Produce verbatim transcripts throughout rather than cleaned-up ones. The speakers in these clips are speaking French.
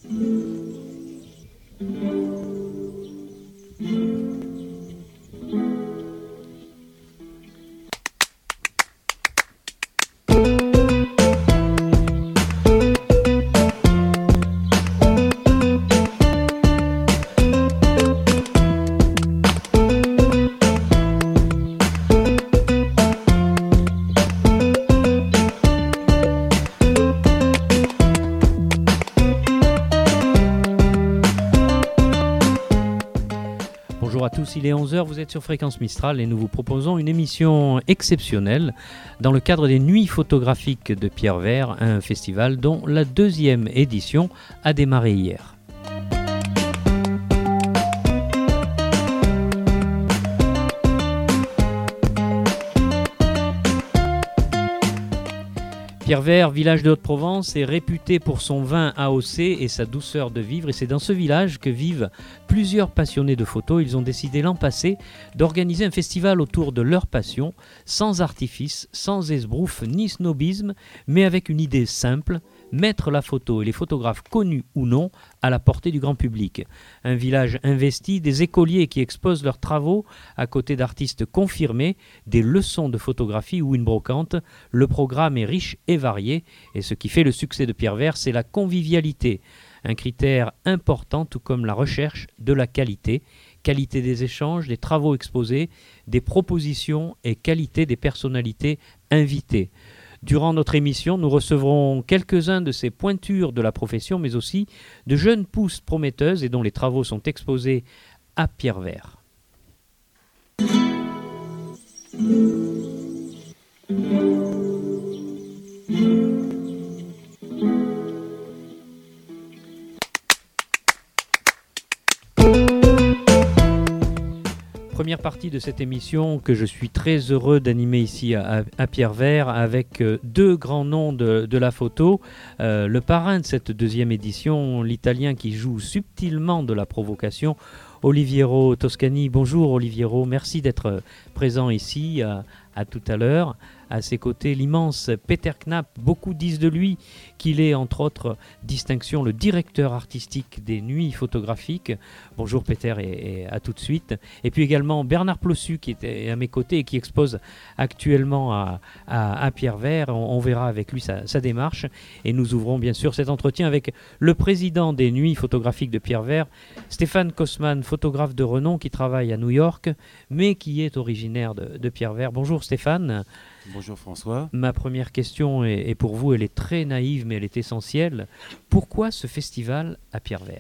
Il est onze heures, vous êtes sur Fréquence Mistral et nous vous proposons une émission exceptionnelle dans le cadre des Nuits photographiques de Pierre Vert, un festival dont la deuxième édition a démarré hier. Pierre Vert, village de Haute-Provence, est réputé pour son vin A O C et sa douceur de vivre. Et c'est dans ce village que vivent plusieurs passionnés de photos. Ils ont décidé l'an passé d'organiser un festival autour de leur passion, sans artifice, sans esbrouffe ni snobisme, mais avec une idée simple, mettre la photo et les photographes connus ou non à la portée du grand public. Un village investi, des écoliers qui exposent leurs travaux à côté d'artistes confirmés, des leçons de photographie ou une brocante. Le programme est riche et varié et ce qui fait le succès de Pierre Vert, c'est la convivialité. Un critère important tout comme la recherche de la qualité. Qualité des échanges, des travaux exposés, des propositions et qualité des personnalités invitées. Durant notre émission, nous recevrons quelques-uns de ces pointures de la profession, mais aussi de jeunes pousses prometteuses et dont les travaux sont exposés à Pierre Vert. Première partie de cette émission que je suis très heureux d'animer ici à, à Pierre Vert avec deux grands noms de, de la photo. Euh, le parrain de cette deuxième édition, l'Italien qui joue subtilement de la provocation, Oliviero Toscani. Bonjour Oliviero, merci d'être présent ici à, à tout à l'heure. À ses côtés, l'immense Peter Knapp. Beaucoup disent de lui qu'il est, entre autres distinctions, le directeur artistique des Nuits photographiques. Bonjour Peter et, et à tout de suite. Et puis également Bernard Plossu qui est à mes côtés et qui expose actuellement à, à, à Pierre Vert. On, on verra avec lui sa, sa démarche. Et nous ouvrons bien sûr cet entretien avec le président des Nuits photographiques de Pierre Vert, Stéphane Kosman, photographe de renom qui travaille à New York, mais qui est originaire de, de Pierre Vert. Bonjour Stéphane. Bonjour François. Ma première question est, est pour vous, elle est très naïve mais elle est essentielle. Pourquoi ce festival à Pierre Vert ?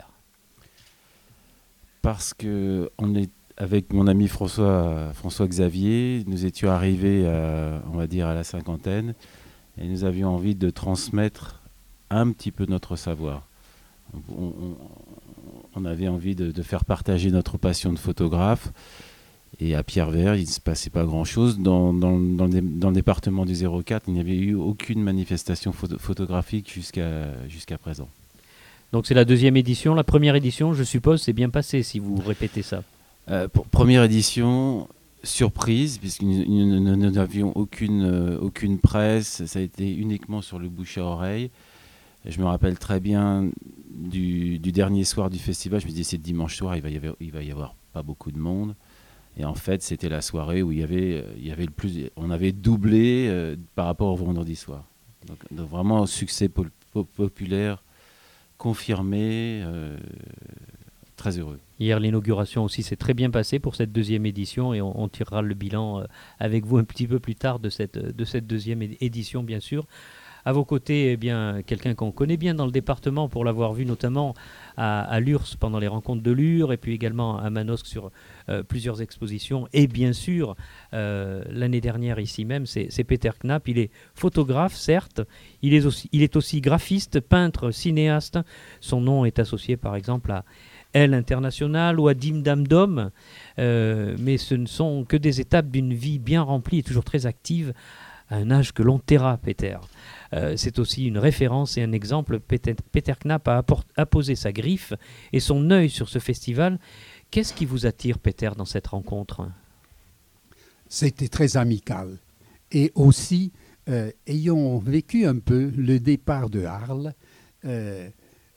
Parce que on est avec mon ami François, François Xavier, nous étions arrivés à, on va dire à la cinquantaine et nous avions envie de transmettre un petit peu notre savoir. On, on, on avait envie de, de faire partager notre passion de photographe. Et à Pierre Vert, il ne se passait pas grand-chose. Dans, dans, dans, le, dans le département du zéro quatre, il n'y avait eu aucune manifestation photo, photographique jusqu'à, jusqu'à présent. Donc c'est la deuxième édition. La première édition, je suppose, c'est bien passé si vous répétez ça. Euh, pour première édition, surprise, puisque nous, nous, nous n'avions aucune, euh, aucune presse. Ça a été uniquement sur le bouche à oreille. Je me rappelle très bien du, du dernier soir du festival. Je me disais, c'est dimanche soir, il va y avoir, il va y avoir pas beaucoup de monde. Et en fait, c'était la soirée où il y avait, il y avait le plus, on avait doublé euh, par rapport au vendredi soir. Donc, donc vraiment un succès po- po- populaire, confirmé, euh, très heureux. Hier, l'inauguration aussi s'est très bien passée pour cette deuxième édition et on, on tirera le bilan euh, avec vous un petit peu plus tard de cette, de cette deuxième édition, bien sûr. À vos côtés, eh bien, quelqu'un qu'on connaît bien dans le département pour l'avoir vu notamment à, à l'U R S S pendant les rencontres de l'U R et puis également à Manosque sur euh, plusieurs expositions. Et bien sûr, euh, l'année dernière ici même, c'est, c'est Peter Knapp. Il est photographe, certes. Il est, aussi, il est aussi graphiste, peintre, cinéaste. Son nom est associé par exemple à Elle International ou à Dim Dam Dom. Euh, mais ce ne sont que des étapes d'une vie bien remplie et toujours très active à un âge que l'on taira, Peter. Euh, c'est aussi une référence et un exemple. Peter, Peter Knapp a, apport, a posé sa griffe et son œil sur ce festival. Qu'est-ce qui vous attire, Peter, dans cette rencontre ? C'était très amical. Et aussi, euh, ayant vécu un peu le départ de Arles, euh,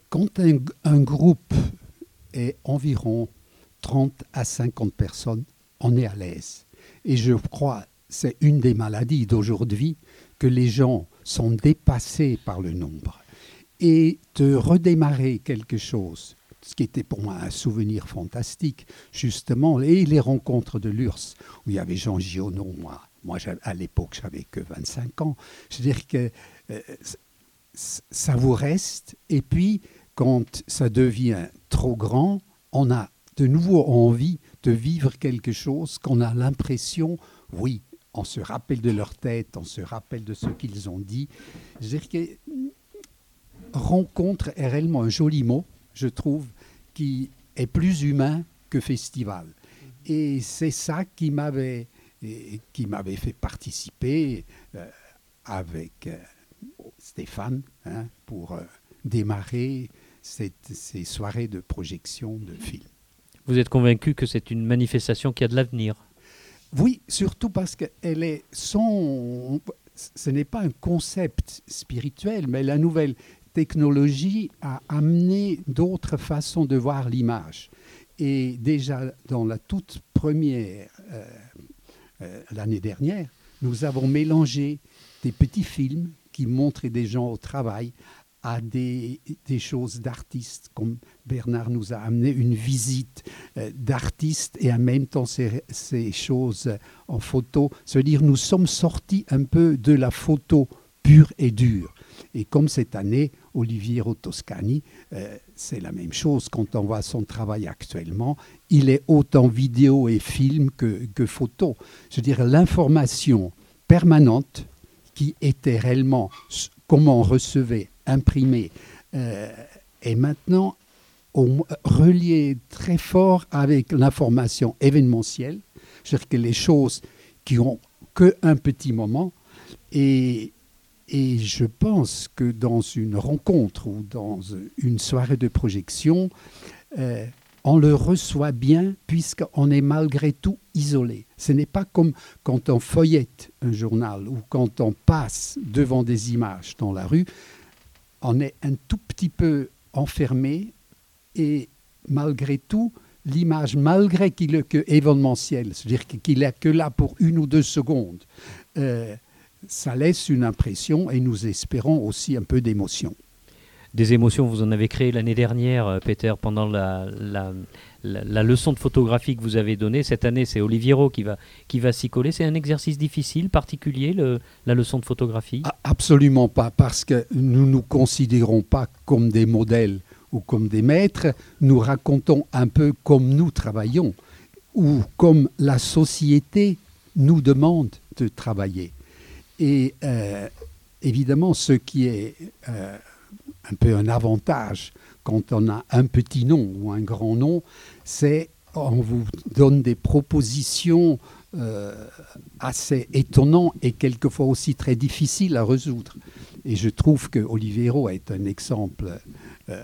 quand un, un groupe est environ trente à cinquante personnes, on est à l'aise. Et je crois que c'est une des maladies d'aujourd'hui, que les gens sont dépassés par le nombre. Et de redémarrer quelque chose, ce qui était pour moi un souvenir fantastique, justement, et les rencontres de l'U R S S, où il y avait Jean Giono, moi, moi à l'époque, je n'avais que vingt-cinq ans. Je veux dire que euh, ça vous reste, et puis, quand ça devient trop grand, on a de nouveau envie de vivre quelque chose qu'on a l'impression, oui, on se rappelle de leur tête, on se rappelle de ce qu'ils ont dit. Je veux dire que rencontre est réellement un joli mot, je trouve, qui est plus humain que festival. Et c'est ça qui m'avait, qui m'avait fait participer euh, avec euh, Stéphane hein, pour euh, démarrer cette, ces soirées de projection de films. Vous êtes convaincu que c'est une manifestation qui a de l'avenir? Oui, surtout parce qu'elle est son... Ce n'est pas un concept spirituel, mais la nouvelle technologie a amené d'autres façons de voir l'image. Et déjà dans la toute première, euh, euh, l'année dernière, nous avons mélangé des petits films qui montraient des gens au travail à des, des choses d'artistes, comme Bernard nous a amené une visite euh, d'artistes et en même temps ces, ces choses en photo. C'est-à-dire nous sommes sortis un peu de la photo pure et dure. Et comme cette année, Oliviero Toscani, euh, c'est la même chose quand on voit son travail actuellement. Il est autant vidéo et film que, que photo. Je veux dire, l'information permanente qui était réellement comment on recevait, imprimé, euh, est maintenant au, relié très fort avec l'information événementielle. C'est-à-dire que les choses qui ont qu'un petit moment et Et je pense que dans une rencontre ou dans une soirée de projection, euh, on le reçoit bien puisqu'on est malgré tout isolé. Ce n'est pas comme quand on feuillette un journal ou quand on passe devant des images dans la rue. On est un tout petit peu enfermé et malgré tout, l'image, malgré qu'il est que événementiel, c'est-à-dire qu'il n'est que là pour une ou deux secondes, euh, ça laisse une impression et nous espérons aussi un peu d'émotion. Des émotions, vous en avez créé l'année dernière, Peter, pendant la, la, la, la leçon de photographie que vous avez donnée. Cette année, c'est Oliviero qui va, qui va s'y coller. C'est un exercice difficile, particulier, le, la leçon de photographie? Absolument pas, parce que nous ne nous considérons pas comme des modèles ou comme des maîtres. Nous racontons un peu comme nous travaillons ou comme la société nous demande de travailler. Et euh, évidemment, ce qui est euh, un peu un avantage quand on a un petit nom ou un grand nom, c'est qu'on vous donne des propositions euh, assez étonnantes et quelquefois aussi très difficiles à résoudre. Et je trouve que Oliviero est un exemple euh,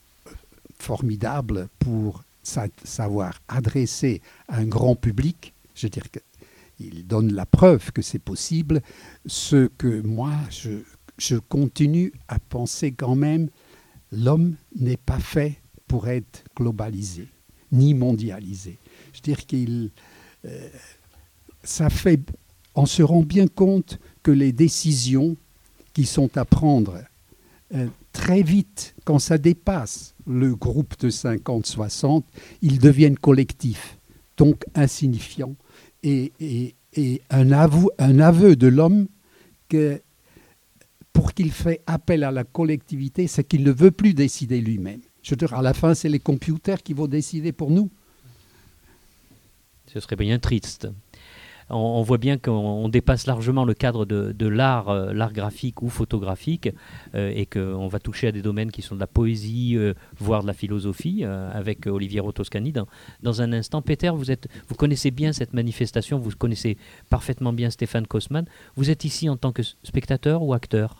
formidable pour sa- savoir adresser à un grand public. Je veux dire que il donne la preuve que c'est possible. Ce que moi, je, je continue à penser quand même, l'homme n'est pas fait pour être globalisé, ni mondialisé. Je veux dire qu'il, euh, ça fait, on se rend bien compte que les décisions qui sont à prendre euh, très vite, quand ça dépasse le groupe de cinquante soixante, ils deviennent collectifs, donc insignifiants. Et, et, et un, avou, un aveu de l'homme que pour qu'il fait appel à la collectivité, c'est qu'il ne veut plus décider lui-même. Je veux dire, à la fin, c'est les computers qui vont décider pour nous. Ce serait bien triste. On, on voit bien qu'on dépasse largement le cadre de, de l'art, euh, l'art graphique ou photographique, euh, et qu'on va toucher à des domaines qui sont de la poésie, euh, voire de la philosophie, euh, avec Oliviero Toscani dans, dans un instant. Peter, vous, êtes, vous connaissez bien cette manifestation, vous connaissez parfaitement bien Stéphane Kosman. Vous êtes ici en tant que spectateur ou acteur?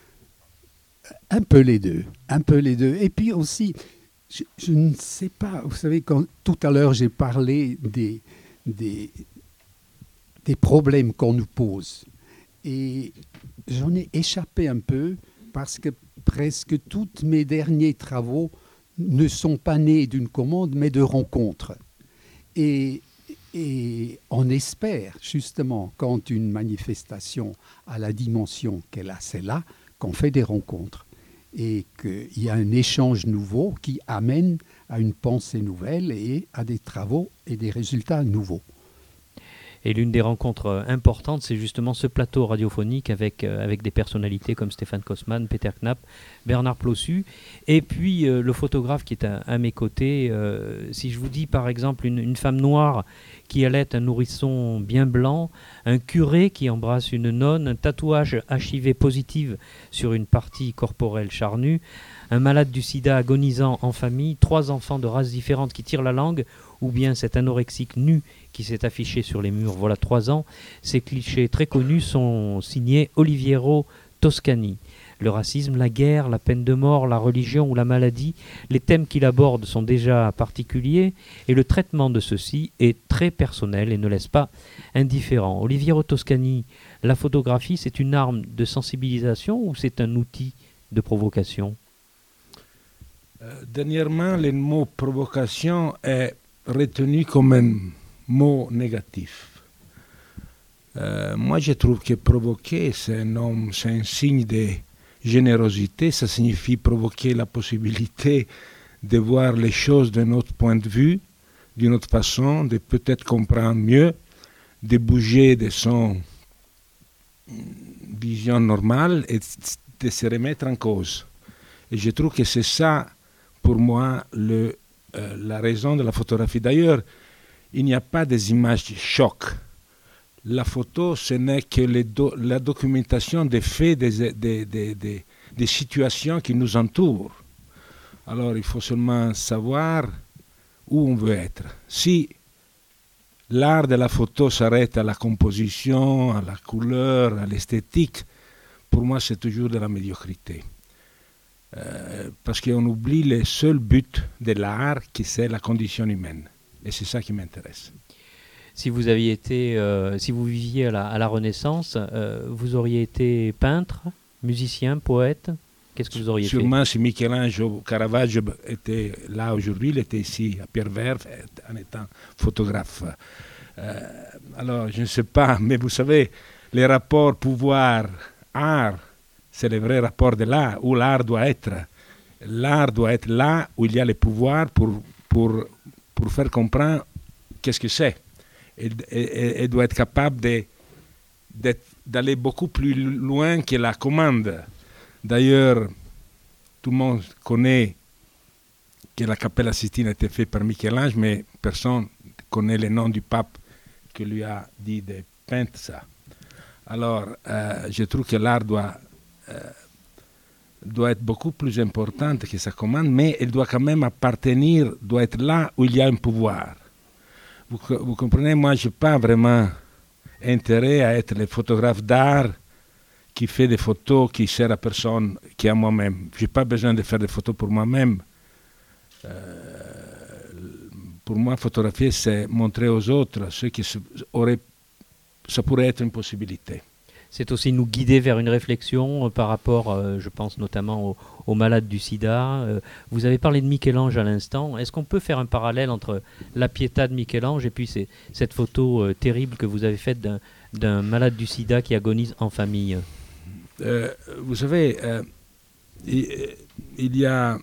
Un peu les deux, un peu les deux. Et puis aussi, je, je ne sais pas, vous savez, quand tout à l'heure j'ai parlé des... des des problèmes qu'on nous pose. Et j'en ai échappé un peu parce que presque tous mes derniers travaux ne sont pas nés d'une commande, mais de rencontres. Et, et on espère, justement, quand une manifestation a la dimension qu'elle a, c'est là qu'on fait des rencontres. Et qu'il y a un échange nouveau qui amène à une pensée nouvelle et à des travaux et des résultats nouveaux. Et l'une des rencontres importantes, c'est justement ce plateau radiophonique avec, euh, avec des personnalités comme Stéphane Kosman, Peter Knapp, Bernard Plossu, et puis euh, le photographe qui est à, à mes côtés. Euh, si je vous dis par exemple une, une femme noire qui allait un nourrisson bien blanc, un curé qui embrasse une nonne, un tatouage H I V positif sur une partie corporelle charnue, un malade du sida agonisant en famille, trois enfants de races différentes qui tirent la langue, ou bien cet anorexique nu qui s'est affiché sur les murs voilà trois ans. Ces clichés très connus sont signés Oliviero Toscani. Le racisme, la guerre, la peine de mort, la religion ou la maladie, les thèmes qu'il aborde sont déjà particuliers et le traitement de ceux-ci est très personnel et ne laisse pas indifférent. Oliviero Toscani, la photographie, c'est une arme de sensibilisation ou c'est un outil de provocation ? euh, Dernièrement, le mot provocation est retenu comme un mot négatif. Euh, moi, je trouve que provoquer, c'est un, homme, c'est un signe de générosité. Ça signifie provoquer la possibilité de voir les choses d'un autre point de vue, d'une autre façon, de peut-être comprendre mieux, de bouger de son vision normale et de se remettre en cause. Et je trouve que c'est ça, pour moi, le, euh, la raison de la photographie. D'ailleurs, il n'y a pas des images de choc. La photo, ce n'est que les do- la documentation des faits, des, des, des, des, des situations qui nous entourent. Alors, il faut seulement savoir où on veut être. Si l'art de la photo s'arrête à la composition, à la couleur, à l'esthétique, pour moi, c'est toujours de la médiocrité. Euh, parce qu'on oublie le seul but de l'art, qui c'est la condition humaine. Et c'est ça qui m'intéresse. Si vous aviez été, euh, si vous viviez à la, à la Renaissance, euh, vous auriez été peintre, musicien, poète. Qu'est-ce que vous auriez Sûrement, fait? si Michel-Ange Caravaggio était là aujourd'hui, il était ici à Pierre-Verve en étant photographe. Euh, alors, je ne sais pas, mais vous savez, les rapports pouvoir-art, c'est le vrai rapport de l'art, où l'art doit être. L'art doit être là où il y a le pouvoir pour, pour, pour faire comprendre qu'est-ce que c'est. Et, et, et doit être capable de, de, d'aller beaucoup plus loin que la commande. D'ailleurs, tout le monde connaît que la Cappella Sistina a été faite par Michel-Ange, mais personne ne connaît le nom du pape qui lui a dit de peindre ça. Alors, euh, je trouve que l'art doit, euh, doit être beaucoup plus important que sa commande, mais elle doit quand même appartenir, doit être là où il y a un pouvoir. Vous, vous comprenez, moi, je n'ai pas vraiment intérêt à être le photographe d'art qui fait des photos qui servent à personne, qui à moi-même. Je n'ai pas besoin de faire des photos pour moi-même. Euh, pour moi, photographier, c'est montrer aux autres ce qui aurait, ça pourrait être une possibilité. C'est aussi nous guider vers une réflexion euh, par rapport, euh, je pense notamment aux, aux malades du sida. Euh, vous avez parlé de Michel-Ange à l'instant. Est-ce qu'on peut faire un parallèle entre la Pietà de Michel-Ange et puis ces, cette photo euh, terrible que vous avez faite d'un, d'un malade du sida qui agonise en famille? euh, Vous savez, euh, il, il y a...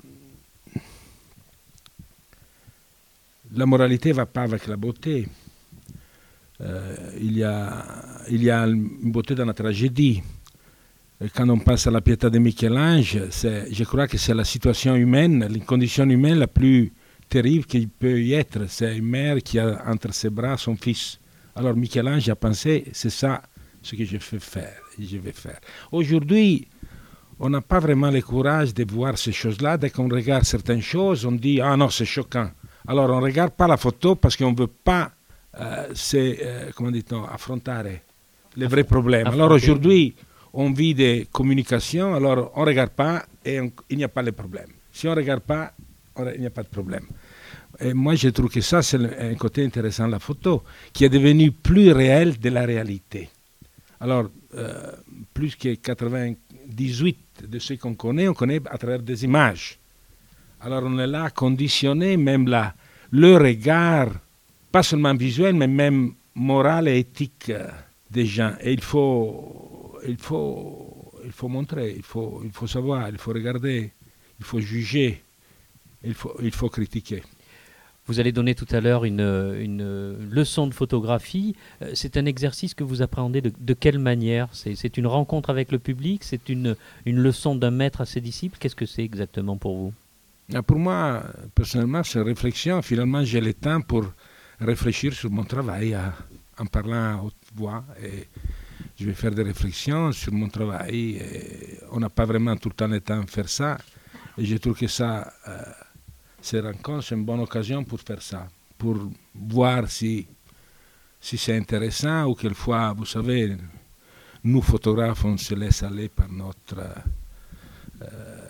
La moralité ne va pas avec la beauté. Euh, il, y a, il y a une beauté dans la tragédie. Et quand on passe à la Pietà de Michel-Ange, c'est, je crois que c'est la situation humaine, la condition humaine la plus terrible qu'il peut y être. C'est une mère qui a entre ses bras son fils. Alors Michel-Ange a pensé, c'est ça ce que je vais faire. Et je vais faire. Aujourd'hui, on n'a pas vraiment le courage de voir ces choses-là. Dès qu'on regarde certaines choses, on dit « Ah non, c'est choquant ». Alors on ne regarde pas la photo parce qu'on ne veut pas Euh, c'est, euh, comment dit-on, affrontare les vrais problèmes. Alors aujourd'hui, on vit des communications, alors on ne regarde pas et on, il n'y a pas de problème. Si on ne regarde pas, on, il n'y a pas de problème. Et moi, je trouve que ça, c'est un côté intéressant de la photo, qui est devenu plus réel de la réalité. Alors, euh, plus que quatre-vingts quatre-vingt-dix-huit de ce qu'on connaît, on connaît à travers des images. Alors on est là conditionné, même là, le regard, pas seulement visuel, mais même moral et éthique euh, des gens. Et il faut, il faut, il faut montrer, il faut, il faut savoir, il faut regarder, il faut juger, il faut, il faut critiquer. Vous allez donner tout à l'heure une, une leçon de photographie. C'est un exercice que vous appréhendez de, de quelle manière? c'est, c'est une rencontre avec le public? C'est une, une leçon d'un maître à ses disciples? Qu'est-ce que c'est exactement pour vous? Pour moi, personnellement, c'est une réflexion. Finalement, j'ai le temps pour réfléchir sur mon travail à, en parlant à haute voix. Et je vais faire des réflexions sur mon travail. Et on n'a pas vraiment tout le temps le temps de faire ça. Et je trouve que ça... Euh, Ces rencontres, c'est une bonne occasion pour faire ça, pour voir si, si c'est intéressant ou quelquefois, vous savez, nous photographes, on se laisse aller par notre euh,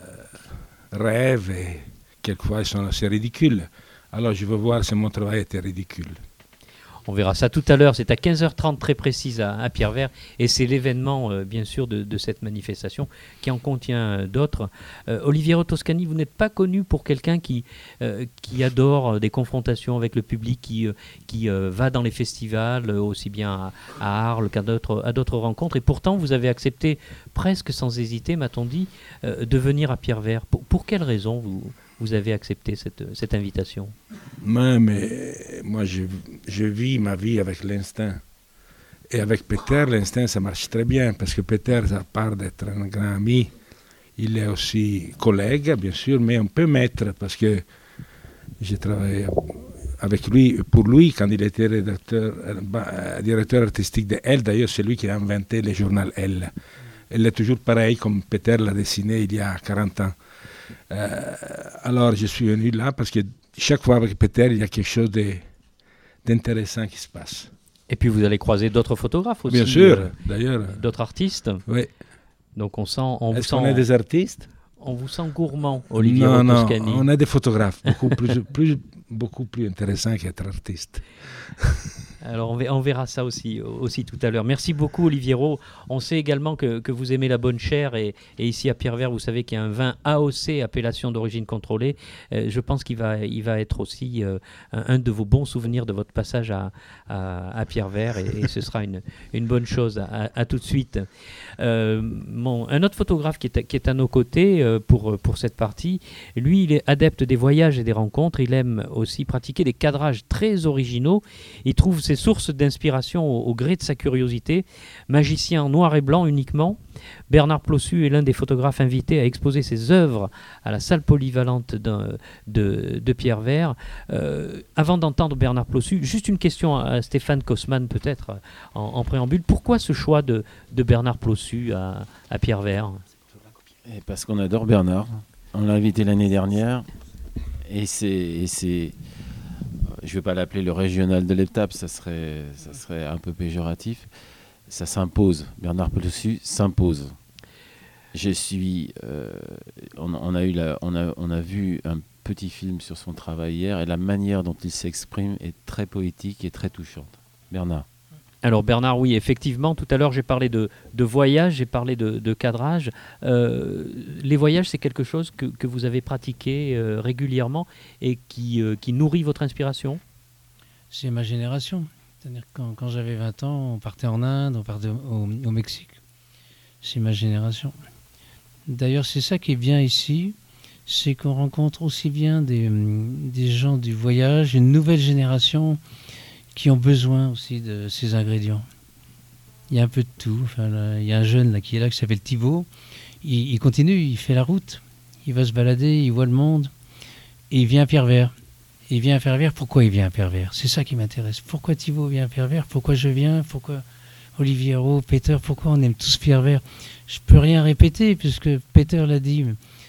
rêve et quelquefois ils sont assez ridicules. Alors je veux voir si mon travail était ridicule. On verra ça tout à l'heure, c'est à quinze heures trente très précise à, à Pierrevert et c'est l'événement euh, bien sûr de, de cette manifestation qui en contient euh, d'autres. Euh, Oliviero Toscani, vous n'êtes pas connu pour quelqu'un qui, euh, qui adore des confrontations avec le public, qui, euh, qui euh, va dans les festivals, euh, aussi bien à, à Arles qu'à d'autres, à d'autres rencontres, et pourtant vous avez accepté presque sans hésiter, m'a-t-on dit, euh, de venir à Pierrevert. Pour, pour quelle raison vous vous avez accepté cette, cette invitation? Mais, mais moi, je, je vis ma vie avec l'instinct. Et avec Peter, l'instinct, ça marche très bien, parce que Peter, à part d'être un grand ami, il est aussi collègue, bien sûr, mais un peu maître, parce que j'ai travaillé avec lui, pour lui, quand il était rédacteur, euh, directeur artistique de Elle. D'ailleurs, c'est lui qui a inventé le journal Elle. Elle est toujours pareil, comme Peter l'a dessiné il y a quarante ans. Euh, alors je suis venu là parce que chaque fois avec Peter il y a quelque chose de, d'intéressant qui se passe. Et puis vous allez croiser d'autres photographes aussi. Bien sûr, euh, d'ailleurs. D'autres artistes. Oui. Donc on sent, on Est-ce vous qu'on sent, est des artistes? On vous sent gourmand, Olivier Non, non, Toscani. on est des photographes, beaucoup plus, plus, beaucoup plus intéressants qu'être artistes. Alors on verra, on verra ça aussi, aussi tout à l'heure. Merci beaucoup Oliviero. On sait également que, que vous aimez la bonne chère et, et ici à Pierrevert, vous savez qu'il y a un vin A O C, appellation d'origine contrôlée. Euh, je pense qu'il va, il va être aussi euh, un, un de vos bons souvenirs de votre passage à, à, à Pierrevert et, et ce sera une, une bonne chose. À, à tout de suite. Euh, mon, un autre photographe qui est à, qui est à nos côtés euh, pour, pour cette partie, lui il est adepte des voyages et des rencontres. Il aime aussi pratiquer des cadrages très originaux. Il trouve ses sources d'inspiration au, au gré de sa curiosité. Magicien en noir et blanc uniquement, Bernard Plossu est l'un des photographes invités à exposer ses œuvres à la salle polyvalente de, de, de Pierrevert. Euh, avant d'entendre Bernard Plossu, juste une question à Stéphane Kosman peut-être en, en préambule. Pourquoi ce choix de, de Bernard Plossu à, à Pierrevert? Et parce qu'on adore Bernard. On l'a invité l'année dernière et c'est... Et c'est je ne vais pas l'appeler le régional de l'étape, ça serait, ça serait un peu péjoratif. Ça s'impose. Bernard Plossu s'impose. Je suis, euh, on, on, a eu la, on, a, on a vu un petit film sur son travail hier et la manière dont il s'exprime est très poétique et très touchante. Bernard. Alors Bernard, oui, effectivement, tout à l'heure j'ai parlé de, de voyage, j'ai parlé de, de cadrage. Euh, les voyages, c'est quelque chose que, que vous avez pratiqué euh, régulièrement et qui, euh, qui nourrit votre inspiration? C'est ma génération. C'est-à-dire que quand, quand j'avais vingt ans, on partait en Inde, on partait au, au Mexique. C'est ma génération. D'ailleurs, c'est ça qui est bien ici, c'est qu'on rencontre aussi bien des, des gens du voyage, une nouvelle génération qui ont besoin aussi de ces ingrédients. Il y a un peu de tout. Enfin, là, il y a un jeune là, qui est là, qui s'appelle Thibaut. Il, il continue, il fait la route. Il va se balader, il voit le monde. Et il vient à Pierrevert. Il vient à Pierrevert. Pourquoi il vient à Pierrevert? C'est ça qui m'intéresse. Pourquoi Thibaut vient à Pierrevert? Pourquoi je viens? Pourquoi Oliviero, Peter? Pourquoi on aime tous Pierrevert? Je ne peux rien répéter, puisque Peter l'a dit.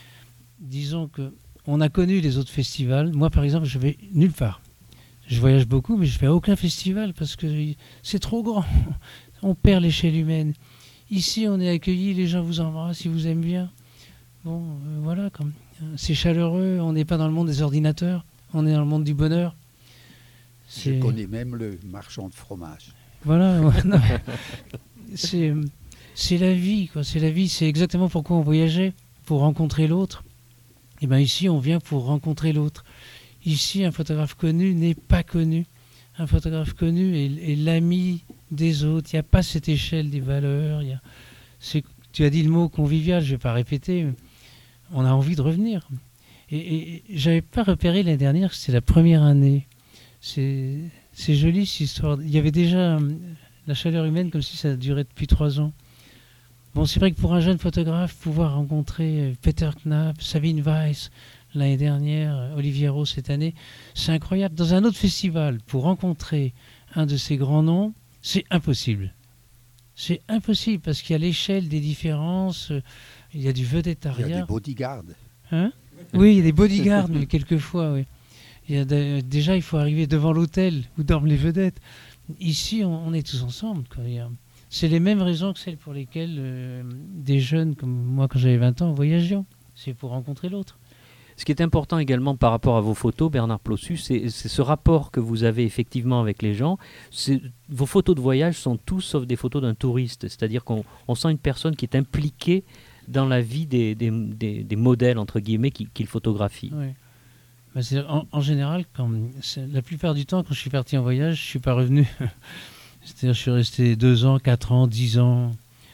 Disons qu'on a connu les autres festivals. Moi, par exemple, je vais nulle part. Je voyage beaucoup, mais je ne fais aucun festival parce que c'est trop grand. On perd l'échelle humaine. Ici, on est accueillis, les gens vous embrassent, ils vous aiment bien. Bon, euh, voilà, comme, c'est chaleureux, on n'est pas dans le monde des ordinateurs, on est dans le monde du bonheur. C'est... Je connais même le marchand de fromage. Voilà, ouais, non. c'est, c'est la vie, quoi. C'est la vie, c'est exactement pourquoi on voyageait, pour rencontrer l'autre. Et bien ici, on vient pour rencontrer l'autre. Ici, un photographe connu n'est pas connu. Un photographe connu est, est l'ami des autres. Il n'y a pas cette échelle des valeurs. Il y a, c'est, tu as dit le mot convivial, je ne vais pas répéter. Mais on a envie de revenir. Et, et je n'avais pas repéré l'année dernière que c'était la première année. C'est, c'est joli cette histoire. Il y avait déjà euh, la chaleur humaine comme si ça durait depuis trois ans. Bon, c'est vrai que pour un jeune photographe, pouvoir rencontrer Peter Knapp, Sabine Weiss l'année dernière, Olivier Rowe cette année, c'est incroyable. Dans un autre festival, pour rencontrer un de ces grands noms, c'est impossible. C'est impossible parce qu'il y a l'échelle des différences, il y a du vedettariat. Il y a des bodyguards. Hein? Oui, il y a des bodyguards, mais quelquefois, oui. Il y a de, déjà, il faut arriver devant l'hôtel où dorment les vedettes. Ici, on, on est tous ensemble, quoi. Il y a, c'est les mêmes raisons que celles pour lesquelles euh, des jeunes comme moi, quand j'avais vingt ans, voyagions. C'est pour rencontrer l'autre. Ce qui est important également par rapport à vos photos, Bernard Plossus, c'est, c'est ce rapport que vous avez effectivement avec les gens. C'est, vos photos de voyage sont tous sauf des photos d'un touriste. C'est-à-dire qu'on on sent une personne qui est impliquée dans la vie des, des, des, des modèles, entre guillemets, qu'il, qu'il photographie. Oui. Ben c'est, en, en général, quand, la plupart du temps, quand je suis parti en voyage, je ne suis pas revenu. C'est-à-dire je suis resté deux ans, quatre ans, dix ans.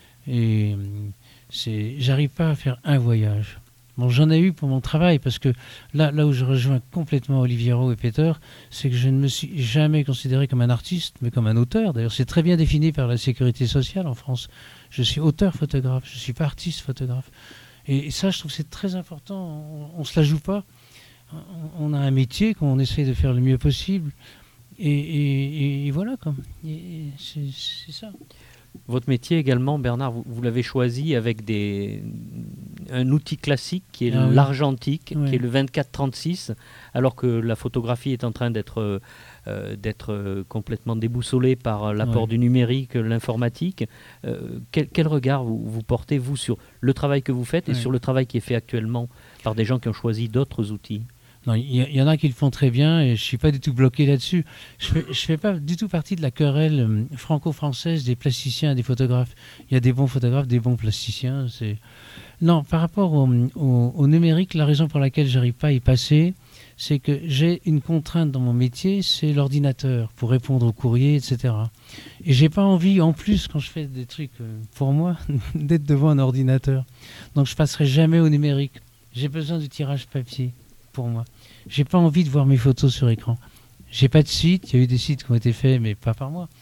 Et c'est, j'arrive pas à faire un voyage. Bon, j'en ai eu pour mon travail, parce que là, là où je rejoins complètement Olivier Rowe et Peter, c'est que je ne me suis jamais considéré comme un artiste, mais comme un auteur. D'ailleurs, c'est très bien défini par la sécurité sociale en France. Je suis auteur-photographe, je ne suis pas artiste-photographe. Et, et ça, je trouve que c'est très important. On ne se la joue pas. On, on a un métier qu'on essaye de faire le mieux possible. Et, et, et voilà, quoi. Et, et c'est, c'est ça. Votre métier également, Bernard, vous, vous l'avez choisi avec des, un outil classique qui est ah oui. l'argentique, oui. qui est le vingt-quatre trente-six, alors que la photographie est en train d'être, euh, d'être euh, complètement déboussolée par l'apport oui. du numérique, l'informatique. Euh, quel, quel regard vous, vous portez, vous, sur le travail que vous faites et oui. sur le travail qui est fait actuellement par des gens qui ont choisi d'autres outils ? Non, il y, y en a qui le font très bien et je ne suis pas du tout bloqué là-dessus. Je ne fais, je fais pas du tout partie de la querelle euh, franco-française des plasticiens et des photographes. Il y a des bons photographes, des bons plasticiens. C'est... Non, par rapport au, au, au numérique, la raison pour laquelle je n'arrive pas à y passer, c'est que j'ai une contrainte dans mon métier, c'est l'ordinateur pour répondre aux courriers, et cetera. Et je n'ai pas envie, en plus, quand je fais des trucs euh, pour moi, d'être devant un ordinateur. Donc je ne passerai jamais au numérique. J'ai besoin du tirage papier. Pour moi. J'ai pas envie de voir mes photos sur écran. J'ai pas de site, il y a eu des sites qui ont été faits, mais pas par moi.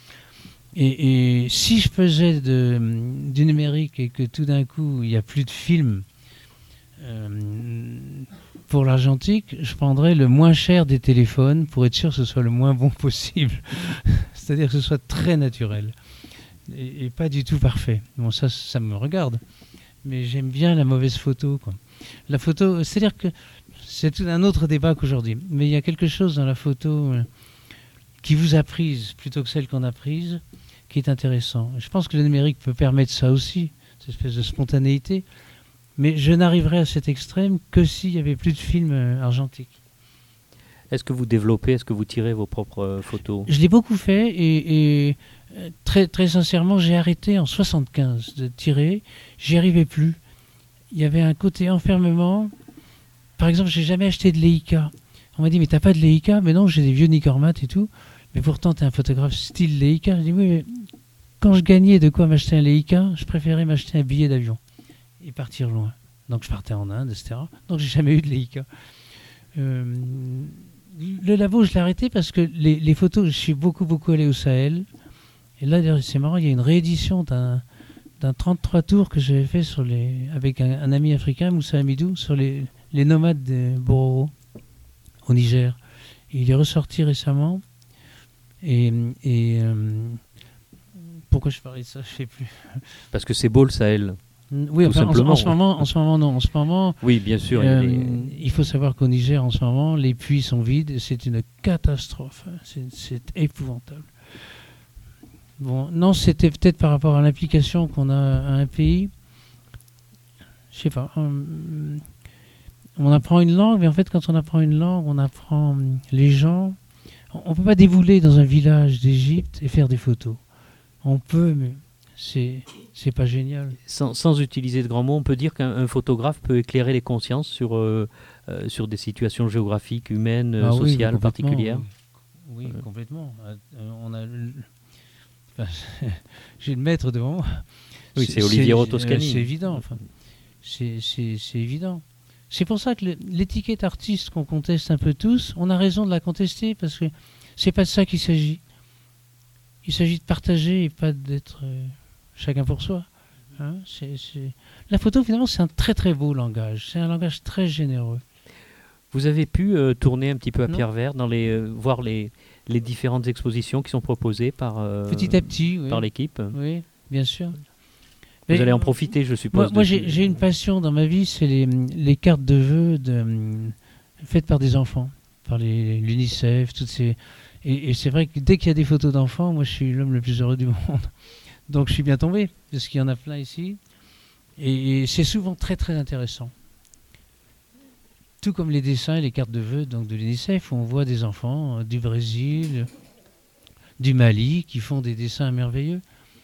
Et, et si je faisais de, du numérique et que tout d'un coup, il n'y a plus de films euh, pour l'argentique, je prendrais le moins cher des téléphones pour être sûr que ce soit le moins bon possible. C'est-à-dire que ce soit très naturel et, et pas du tout parfait. Bon, ça, ça me regarde. Mais j'aime bien la mauvaise photo, quoi. La photo, c'est-à-dire que c'est tout un autre débat qu'aujourd'hui. Mais il y a quelque chose dans la photo euh, qui vous a prise plutôt que celle qu'on a prise, qui est intéressant. Je pense que le numérique peut permettre ça aussi, cette espèce de spontanéité. Mais je n'arriverai à cet extrême que s'il n'y avait plus de films euh, argentiques. Est-ce que vous développez, est-ce que vous tirez vos propres euh, photos ? Je l'ai beaucoup fait et, et euh, très, très sincèrement, j'ai arrêté en soixante-quinze de tirer. J'y arrivais plus. Il y avait un côté enfermement. Par exemple, j'ai jamais acheté de Leica. On m'a dit, mais t'as pas de Leica ? Mais non, j'ai des vieux Nikormat et tout. Mais pourtant, t'es un photographe style Leica. Je dis, oui, mais quand je gagnais de quoi m'acheter un Leica, je préférais m'acheter un billet d'avion et partir loin. Donc, je partais en Inde, et cetera. Donc, j'ai jamais eu de Leica. Euh, le labo, je l'ai arrêté parce que les, les photos, je suis beaucoup, beaucoup allé au Sahel. Et là, c'est marrant, il y a une réédition d'un, d'un trente-trois tours que j'avais fait sur les, avec un, un ami africain, Moussa Hamidou, sur les... les nomades de Bororo, au Niger. Et il est ressorti récemment. Et, et euh, pourquoi je parlais de ça, je ne sais plus. Parce que c'est beau le Sahel. Oui, enfin, en, en, ce moment, en ce moment, non. En ce moment, oui, bien sûr. Euh, il, est... il faut savoir qu'au Niger, en ce moment, les puits sont vides. Et c'est une catastrophe. C'est, c'est épouvantable. Bon, non, c'était peut-être par rapport à l'implication qu'on a à un pays. Je ne sais pas. Euh, On apprend une langue, mais en fait, quand on apprend une langue, on apprend les gens. On ne peut pas dévouler dans un village d'Égypte et faire des photos. On peut, mais c'est, c'est pas génial. Sans, sans utiliser de grands mots, on peut dire qu'un un photographe peut éclairer les consciences sur, euh, euh, sur des situations géographiques, humaines, Ah oui, sociales complètement, particulières. Oui, oui Ouais. complètement. Euh, on a, le- enfin, j'ai le maître devant moi. Oui, c'est Oliviero Toscani. C'est évident. Enfin, c'est, c'est, c'est évident. C'est pour ça que le- l'étiquette artiste qu'on conteste un peu tous, on a raison de la contester parce que c'est pas de ça qu'il s'agit. Il s'agit de partager et pas d'être euh, chacun pour soi. Hein, c'est, c'est... La photo, finalement, c'est un très très beau langage. C'est un langage très généreux. Vous avez pu euh, tourner un petit peu à Non. Pierrevert, dans les, euh, voir les, les différentes expositions qui sont proposées par, euh, Petit à petit, oui. par l'équipe. Oui, bien sûr. Vous Mais, allez en euh, profiter, je suppose. Moi, moi de- j'ai, j'ai une passion dans ma vie, c'est les, les cartes de vœux de, hum, faites par des enfants, par les, l'UNICEF, toutes ces... Et, et c'est vrai que dès qu'il y a des photos d'enfants, moi je suis l'homme le plus heureux du monde. Donc je suis bien tombé, parce qu'il y en a plein ici. Et, et c'est souvent très très intéressant. Tout comme les dessins et les cartes de vœux donc de l'UNICEF, où on voit des enfants euh, du Brésil, du Mali, qui font des dessins merveilleux.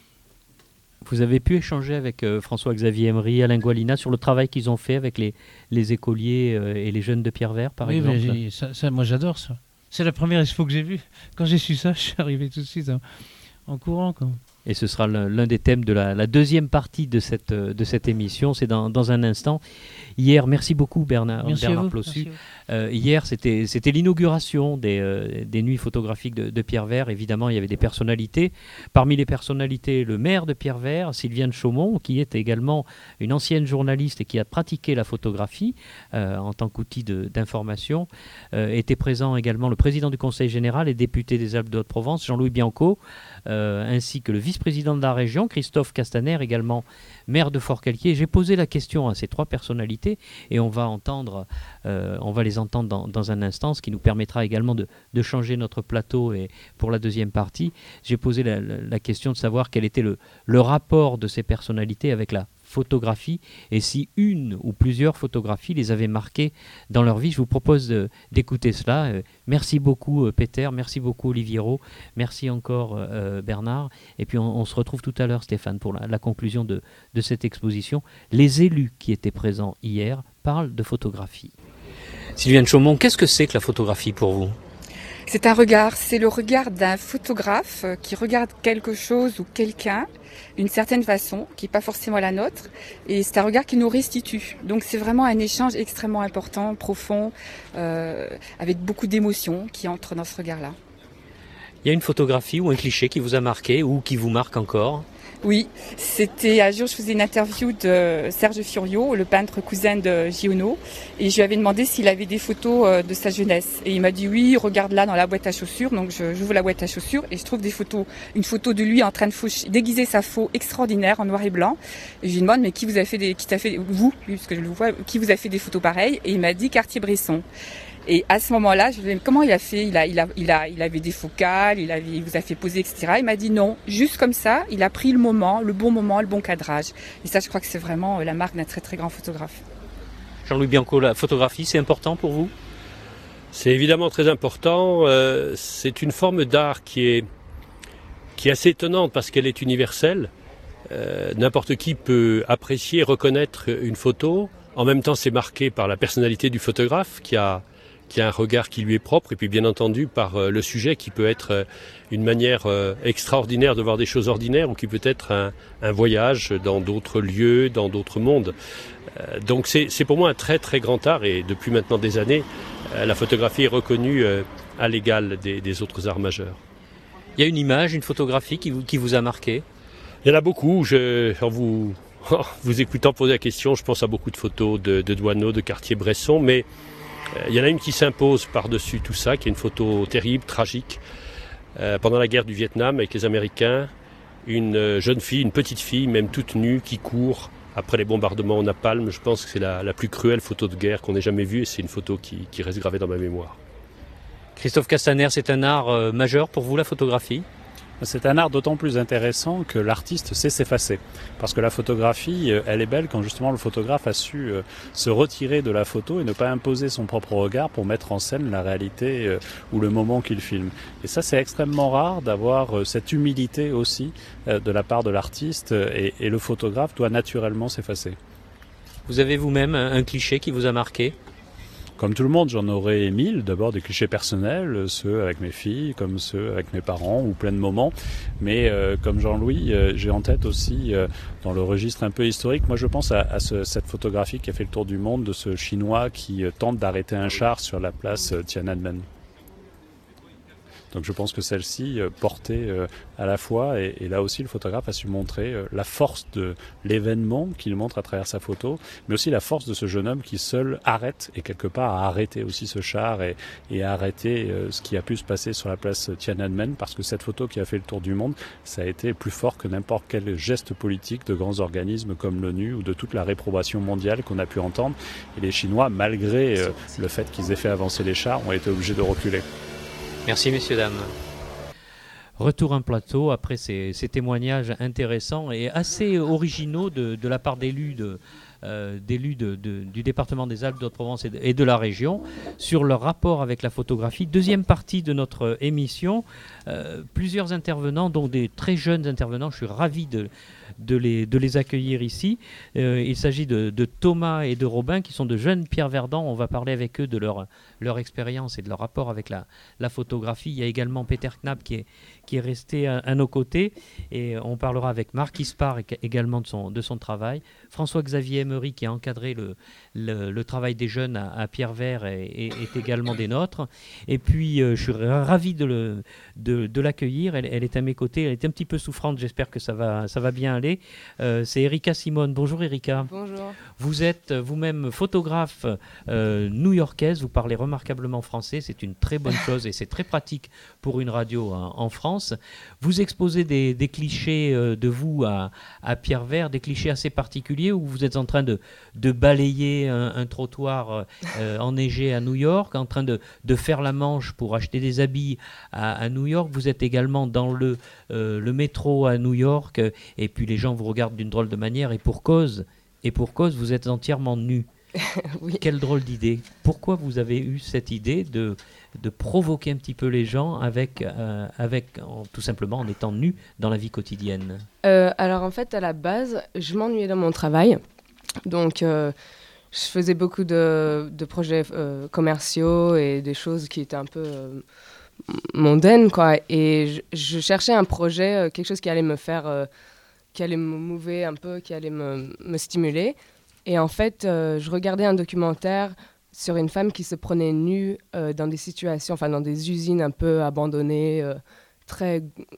Vous avez pu échanger avec euh, François-Xavier Emery, Alain Gualina, sur le travail qu'ils ont fait avec les, les écoliers euh, et les jeunes de Pierrevert, par Oui, exemple. mais j'ai- ça, ça, moi j'adore ça. C'est la première expo que j'ai vue. Quand j'ai su ça, je suis arrivé tout de suite en, en courant. Quoi. Et ce sera l'un l'un des thèmes de la, la deuxième partie de cette, euh, de cette émission. C'est dans, dans un instant. Hier, merci beaucoup Bernard, Merci à Bernard vous. Plossu. Merci à vous. Euh, hier, c'était c'était l'inauguration des, euh, des nuits photographiques de, de Pierrevert. Évidemment, il y avait des personnalités. Parmi les personnalités, le maire de Pierrevert, Sylviane Chaumont, qui est également une ancienne journaliste et qui a pratiqué la photographie euh, en tant qu'outil de- d'information. Euh, était présent également le président du Conseil général et député des Alpes de Haute-Provence, Jean-Louis Bianco, euh, ainsi que le vice-président de la région, Christophe Castaner, également maire de Forcalquier. J'ai posé la question à ces trois personnalités et on va entendre, euh, on va les entendre dans, dans un instant, ce qui nous permettra également de, de changer notre plateau et pour la deuxième partie. J'ai posé la, la- la question de savoir quel était le, le rapport de ces personnalités avec la photographie et si une ou plusieurs photographies les avaient marquées dans leur vie. Je vous propose de- d'écouter cela. Euh, merci beaucoup euh, Peter, merci beaucoup Oliviero, merci encore euh, euh, Bernard. Et puis on, on se retrouve tout à l'heure Stéphane pour la, la conclusion de, de cette exposition. Les élus qui étaient présents hier parlent de photographie. Sylviane Chaumont, qu'est-ce que c'est que la photographie pour vous ? C'est un regard, c'est le regard d'un photographe euh, qui regarde quelque chose ou quelqu'un d'une certaine façon, qui n'est pas forcément la nôtre, et c'est un regard qui nous restitue. Donc c'est vraiment un échange extrêmement important, profond, euh, avec beaucoup d'émotions qui entrent dans ce regard-là. Il y a une photographie ou un cliché qui vous a marqué ou qui vous marque encore ? Oui, c'était un jour, je faisais une interview de Serge Fiorio, le peintre cousin de Giono, et je lui avais demandé s'il avait des photos euh, de sa jeunesse. Et il m'a dit oui, regarde là dans la boîte à chaussures. Donc je- j'ouvre la boîte à chaussures et je trouve des photos, une photo de lui en train de faucher- déguiser sa faux extraordinaire en noir et blanc. Et je lui demande mais qui vous a fait des, qui t'a fait, vous, lui, parce que je le vois, qui vous a fait des photos pareilles? Et il m'a dit Cartier-Bresson. Et à ce moment-là, je lui ai dit, comment il a fait? Il a, il a, il a, il avait des focales, il avait, il vous a fait poser, et cetera. Il m'a dit non, juste comme ça, il a pris le moment, le bon moment, le bon cadrage. Et ça, je crois que c'est vraiment euh, la marque d'un très très grand photographe. Jean-Louis Bianco, la photographie, c'est important pour vous ? C'est évidemment très important. euh, c'est une forme d'art qui est, qui est assez étonnante parce qu'elle est universelle. Euh, n'importe qui peut apprécier, reconnaître une photo. En même temps, c'est marqué par la personnalité du photographe qui a, qui a un regard qui lui est propre et puis bien entendu par euh, le sujet qui peut être euh, une manière euh, extraordinaire de voir des choses ordinaires ou qui peut être un, un voyage dans d'autres lieux, dans d'autres mondes. Euh, donc c'est, c'est pour moi un très très grand art et depuis maintenant des années, euh, la photographie est reconnue euh, à l'égal des, des autres arts majeurs. Il y a une image, une photographie qui vous, qui vous a marqué ? Il y en a beaucoup. Je, en vous, en vous écoutant poser la question, je pense à beaucoup de photos de, de Douaneau, de Cartier-Bresson, mais euh, il y en a une qui s'impose par-dessus tout ça, qui est une photo terrible, tragique. Euh, pendant la guerre du Vietnam avec les Américains, une euh, jeune fille, une petite fille, même toute nue, qui court après les bombardements au napalm. Je pense que c'est la, la plus cruelle photo de guerre qu'on ait jamais vue et c'est une photo qui, qui reste gravée dans ma mémoire. Christophe Castaner, c'est un art euh, majeur pour vous, la photographie ? C'est un art d'autant plus intéressant que l'artiste sait s'effacer. Parce que la photographie, elle est belle quand justement le photographe a su se retirer de la photo et ne pas imposer son propre regard pour mettre en scène la réalité ou le moment qu'il filme. Et ça, c'est extrêmement rare d'avoir cette humilité aussi de la part de l'artiste et, et le photographe doit naturellement s'effacer. Vous avez vous-même un cliché qui vous a marqué ? Comme tout le monde, j'en aurais mille. D'abord des clichés personnels, ceux avec mes filles, comme ceux avec mes parents, ou plein de moments. Mais euh, comme Jean-Louis, euh, j'ai en tête aussi, euh, dans le registre un peu historique, moi je pense à, à ce, cette photographie qui a fait le tour du monde de ce Chinois qui euh, tente d'arrêter un char sur la place euh, Tiananmen. Donc je pense que celle-ci euh, portait euh, à la fois, et, et là aussi le photographe a su montrer euh, la force de l'événement qu'il montre à travers sa photo, mais aussi la force de ce jeune homme qui seul arrête, et quelque part a arrêté aussi ce char et, et a arrêté euh, ce qui a pu se passer sur la place Tiananmen, parce que cette photo qui a fait le tour du monde, ça a été plus fort que n'importe quel geste politique de grands organismes comme l'ONU ou de toute la réprobation mondiale qu'on a pu entendre. Et les Chinois, malgré euh, le fait qu'ils aient fait avancer les chars, ont été obligés de reculer. Merci messieurs, dames. Retour en plateau après ces, ces témoignages intéressants et assez originaux de, de la part d'élus, de, euh, d'élus de, de, du département des Alpes, d'Haute-Provence et de, et de la région sur leur rapport avec la photographie. Deuxième partie de notre émission, euh, plusieurs intervenants, dont des très jeunes intervenants. Je suis ravi de, de, les, de les accueillir ici. Euh, il s'agit de, de Thomas et de Robin qui sont de jeunes Pierre Verdant. On va parler avec eux de leur, leur expérience et de leur rapport avec la, la photographie. Il y a également Peter Knapp qui est qui est resté à, à nos côtés, et on parlera avec Marc Ispar également de son, de son travail, François-Xavier Emery qui a encadré le, le, le travail des jeunes à, à Pierrevert et, et est également des nôtres, et puis euh, je suis ravi de, le, de, de l'accueillir, elle, elle est à mes côtés, elle est un petit peu souffrante, j'espère que ça va, ça va bien aller, euh, c'est Erika Simone. Bonjour Erika. Bonjour. Vous êtes vous-même photographe euh, new-yorkaise, vous parlez remarquablement français, c'est une très bonne chose et c'est très pratique pour une radio en, en France. Vous exposez des, des clichés euh, de vous à, à Pierrevert, des clichés assez particuliers où vous êtes en train de, de balayer un, un trottoir euh, enneigé à New York, en train de, de faire la manche pour acheter des habits à, à New York. Vous êtes également dans le, euh, le métro à New York euh, et puis les gens vous regardent d'une drôle de manière et pour cause, et pour cause vous êtes entièrement nu. Oui. Quelle drôle d'idée. Pourquoi vous avez eu cette idée de, de provoquer un petit peu les gens avec, euh, avec en, tout simplement en étant nus dans la vie quotidienne? euh, Alors en fait, à la base, je m'ennuyais dans mon travail. Donc euh, je faisais beaucoup de, de projets euh, commerciaux et des choses qui étaient un peu euh, mondaines, quoi. Et je, je cherchais un projet, euh, quelque chose qui allait me faire, euh, qui allait me mouver un peu, qui allait me, me stimuler. Et en fait, euh, je regardais un documentaire sur une femme qui se prenait nue euh, dans des situations, enfin dans des usines un peu abandonnées, euh, très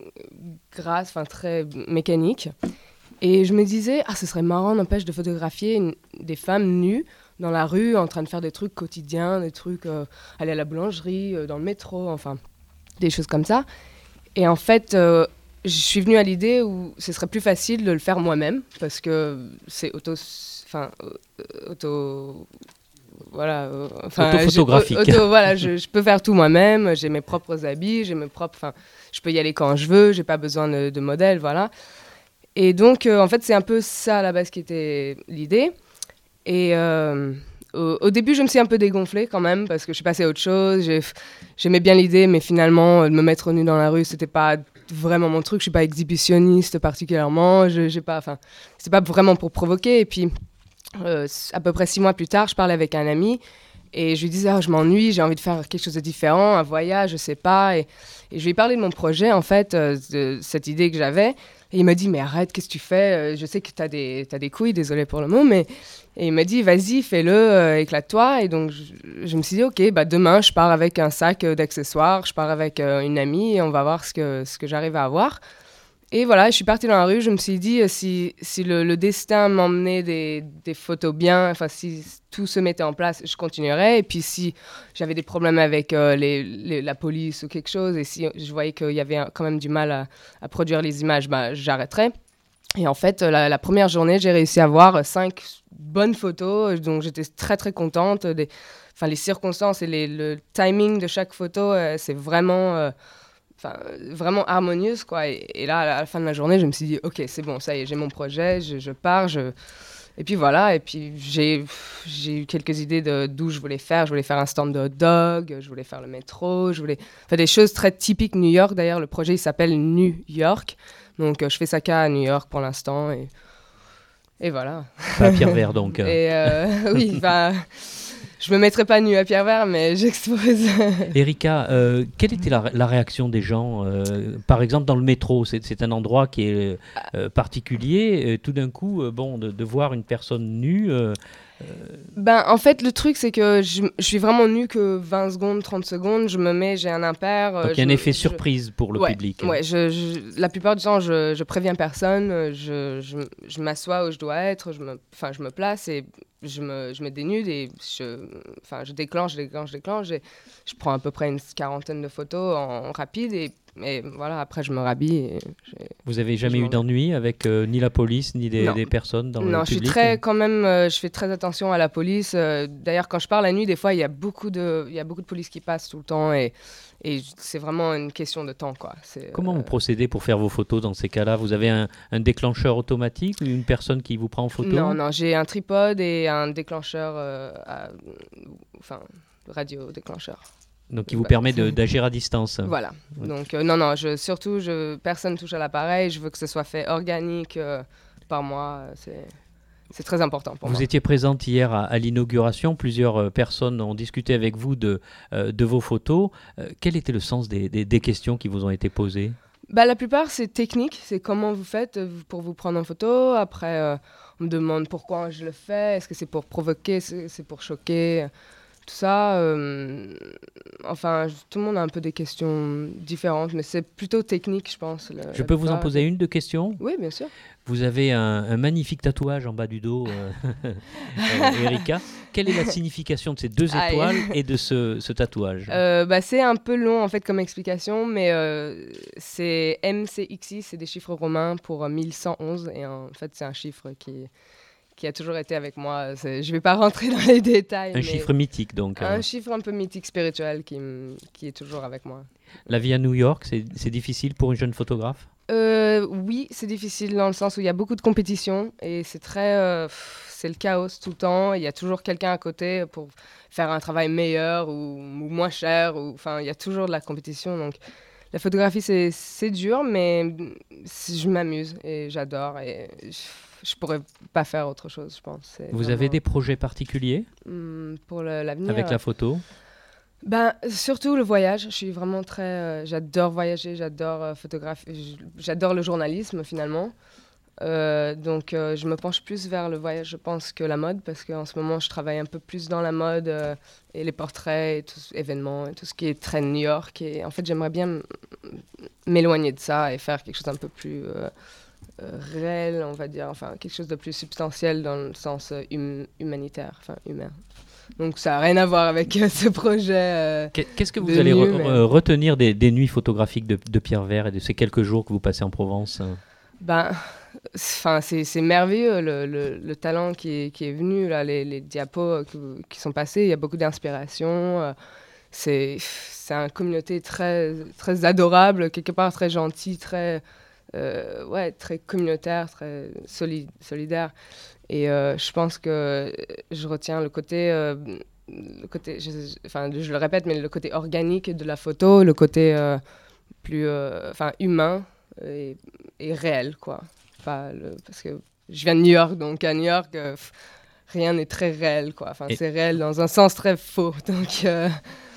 grasses, enfin très mécaniques. Et je me disais, ah, ce serait marrant, n'empêche, de photographier une, des femmes nues dans la rue, en train de faire des trucs quotidiens, des trucs, euh, aller à la boulangerie, euh, dans le métro, enfin, des choses comme ça. Et en fait, euh, je suis venue à l'idée où ce serait plus facile de le faire moi-même, parce que c'est auto... Enfin, auto... Voilà. Euh, enfin, Autophotographique. Auto, voilà, je, je peux faire tout moi-même, j'ai mes propres habits, j'ai mes propres... Enfin, je peux y aller quand je veux, j'ai pas besoin de, de modèle, voilà. Et donc, euh, en fait, c'est un peu ça, à la base, qui était l'idée. Et euh, au, au début, je me suis un peu dégonflée, quand même, parce que je suis passée à autre chose. J'ai, j'aimais bien l'idée, mais finalement, de me mettre nue dans la rue, c'était pas vraiment mon truc. Je suis pas exhibitionniste, particulièrement. Je, j'ai pas... Enfin, c'est pas vraiment pour provoquer. Et puis... Euh, à peu près six mois plus tard, je parlais avec un ami et je lui disais oh, je m'ennuie, j'ai envie de faire quelque chose de différent, un voyage, je sais pas. Et, et je lui ai parlé de mon projet, en fait, euh, de cette idée que j'avais. Et il m'a dit mais arrête, qu'est-ce que tu fais? Je sais que t'as des, t'as des couilles, désolé pour le mot, mais et il m'a dit vas-y, fais-le, euh, éclate-toi. Et donc je, je me suis dit ok, bah demain je pars avec un sac d'accessoires, je pars avec euh, une amie et on va voir ce que ce que j'arrive à avoir. Et voilà, je suis partie dans la rue, je me suis dit, euh, si, si le, le destin m'emmenait des, des photos bien, enfin, si tout se mettait en place, je continuerais. Et puis, si j'avais des problèmes avec euh, les, les, la police ou quelque chose, et si je voyais qu'il y avait quand même du mal à, à produire les images, bah, j'arrêterais. Et en fait, la, la première journée, j'ai réussi à avoir cinq bonnes photos, donc j'étais très, très contente. Des, enfin, les circonstances et les, le timing de chaque photo, euh, c'est vraiment... Euh, enfin, vraiment harmonieuse, quoi. Et, et là, à la fin de la journée, je me suis dit, ok, c'est bon, ça y est, j'ai mon projet, je, je pars, je... Et puis voilà, et puis j'ai, j'ai eu quelques idées de d'où je voulais faire. Je voulais faire un stand de hot dog, je voulais faire le métro, je voulais faire des choses très typiques New York. D'ailleurs, le projet, il s'appelle New York. Donc, euh, je fais ça qu'à New York pour l'instant, et, et voilà. Pas à Pierre-Vert, donc. Et euh, oui, bah... Je me mettrai pas nue à Pierre-Vert, mais j'expose. Erika, euh, quelle était la, la réaction des gens euh, par exemple, dans le métro, c'est, c'est un endroit qui est euh, particulier. Et tout d'un coup, euh, bon, de, de voir une personne nue... Euh, euh... Ben, en fait, le truc, c'est que je, je suis vraiment nue que vingt secondes, trente secondes. Je me mets, j'ai un impair. Donc, il y a un je, effet je, surprise pour le ouais, public. Ouais, je, je, la plupart du temps, je, je préviens personne. Je, je, je m'assois où je dois être. Je me, enfin, je me place et... Je me, je me dénude et je, enfin, je déclenche, je déclenche, je déclenche. Et je prends à peu près une quarantaine de photos en, en rapide et, et voilà, après je me rhabille. Et Vous avez jamais eu d'ennui avec euh, ni la police ni des, des personnes dans non, le public? Non, je suis très, quand même, euh, je fais très attention à la police. Euh, d'ailleurs, quand je pars la nuit, des fois, il y a beaucoup de, il y a beaucoup de police qui passent tout le temps et, et c'est vraiment une question de temps, quoi. C'est, Comment euh... vous procédez pour faire vos photos dans ces cas-là? Vous avez un, un déclencheur automatique ou une personne qui vous prend en photo? Non, non, j'ai un tripode et un déclencheur, euh, à, enfin, radio déclencheur. Donc, qui vous bah, permet de, d'agir à distance. Voilà. Ouais. Donc, euh, non, non, je, surtout, je, personne touche à l'appareil. Je veux que ce soit fait organique euh, par moi. C'est... C'est très important pour vous moi. Vous étiez présente hier à, à l'inauguration. Plusieurs euh, personnes ont discuté avec vous de, euh, de vos photos. Euh, quel était le sens des, des, des questions qui vous ont été posées? Bah, la plupart, c'est technique. C'est comment vous faites pour vous prendre en photo. Après, euh, on me demande pourquoi je le fais. Est-ce que c'est pour provoquer? C'est, c'est pour choquer? Tout ça. Euh, enfin, tout le monde a un peu des questions différentes, mais c'est plutôt technique, je pense. Le, je peux vous en poser une de questions? Oui, bien sûr. Vous avez un, un magnifique tatouage en bas du dos, euh, euh, Erika. Quelle est la signification de ces deux étoiles Aïe. et de ce, ce tatouage? euh, bah, C'est un peu long en fait comme explication, mais euh, c'est M C X I, c'est des chiffres romains pour mille cent onze, et en fait c'est un chiffre qui, qui a toujours été avec moi. C'est, je ne vais pas rentrer dans les détails. Un mais chiffre mythique donc. Un euh. chiffre un peu mythique, spirituel, qui, qui est toujours avec moi. La vie à New York, c'est, c'est difficile pour une jeune photographe? Euh, oui, c'est difficile dans le sens où il y a beaucoup de compétition et c'est très, euh, c'est le chaos tout le temps. Il y a toujours quelqu'un à côté pour faire un travail meilleur ou, ou moins cher. Ou, enfin, il y a toujours de la compétition. Donc, la photographie, c'est, c'est dur, mais je m'amuse et j'adore. Et je, je pourrais pas faire autre chose, je pense. C'est Vous vraiment... avez des projets particuliers hum, pour le, l'avenir avec la photo? Ben, surtout le voyage. Je suis vraiment très... Euh, j'adore voyager, j'adore euh, photographier, j'adore le journalisme, finalement. Euh, donc, euh, je me penche plus vers le voyage, je pense, que la mode, parce qu'en ce moment, je travaille un peu plus dans la mode euh, et les portraits, et tout, événements, et tout ce qui est très New York. Et en fait, j'aimerais bien m- m'éloigner de ça et faire quelque chose un peu plus euh, euh, réel, on va dire. Enfin, quelque chose de plus substantiel dans le sens hum- humanitaire, enfin, humain. Donc ça n'a rien à voir avec euh, ce projet. Euh, Qu'est-ce que vous allez nuit, re- mais... retenir des, des nuits photographiques de, de Pierre-Vert et de ces quelques jours que vous passez en Provence? Ben, c'est, c'est merveilleux le, le, le talent qui est, qui est venu, là, les, les diapos qui, qui sont passés. Il y a beaucoup d'inspiration. Euh, c'est, c'est une communauté très, très adorable, quelque part très gentille, très, euh, ouais, très communautaire, très soli- solidaire. Et euh, je pense que je retiens le côté, euh, le côté je, enfin, je le répète, mais le côté organique de la photo, le côté euh, plus euh, enfin, humain et, et réel, quoi. Pas le, parce que je viens de New York, donc à New York, euh, pff, rien n'est très réel, quoi. Enfin, c'est réel dans un sens très faux. Donc, euh,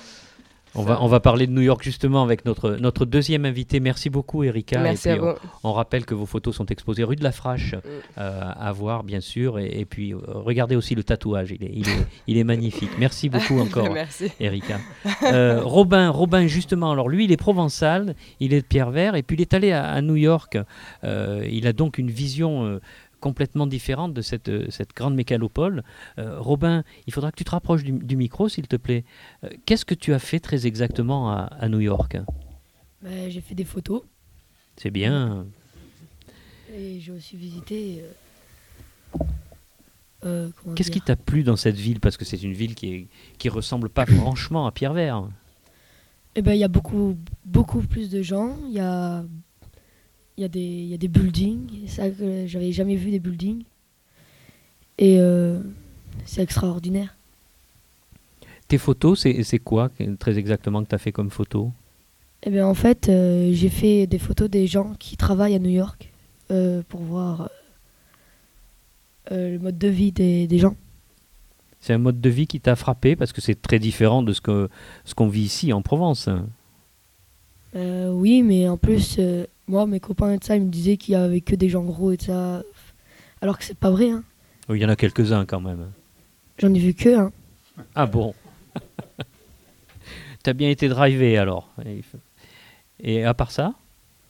On va, on va parler de New York justement avec notre, notre deuxième invité. Merci beaucoup, Erika. Merci et puis, à vous. On, on rappelle que vos photos sont exposées rue de la Frache, mm. euh, à voir bien sûr. Et, et puis, euh, regardez aussi le tatouage, il est, il est, il est magnifique. Merci beaucoup encore, Merci. Erika. Euh, Robin, Robin, justement, alors lui, il est provençal, il est de Pierre-Vert, et puis il est allé à, à New York. Euh, il a donc une vision... Euh, complètement différente de cette, cette grande mégalopole. Euh, Robin, il faudra que tu te rapproches du, du micro, s'il te plaît. Euh, qu'est-ce que tu as fait très exactement à, à New York? bah, J'ai fait des photos. C'est bien. Et j'ai aussi visité... Euh, euh, Qu'est-ce dire qui t'a plu dans cette ville? Parce que c'est une ville qui ne qui ressemble pas franchement à Pierre-Vert. Eh ben, il y a beaucoup, beaucoup plus de gens. Il y a, il y a des, il y a des buildings. C'est ça que j'avais jamais vu, des buildings. Et euh, c'est extraordinaire. Tes photos, c'est, c'est quoi que- très exactement que tu as fait comme photo? Eh bien, en fait, euh, j'ai fait des photos des gens qui travaillent à New York euh, pour voir euh, le mode de vie des, des gens. C'est un mode de vie qui t'a frappé parce que c'est très différent de ce, que, ce qu'on vit ici en Provence. Euh, oui, mais en plus, euh, moi, mes copains et tout ça, ils me disaient qu'il y avait que des gens gros et tout ça. Alors que c'est pas vrai, hein. Oui, il y en a quelques-uns quand même. J'en ai vu que, hein. Ah bon? T'as bien été drivé alors. Et, et à part ça?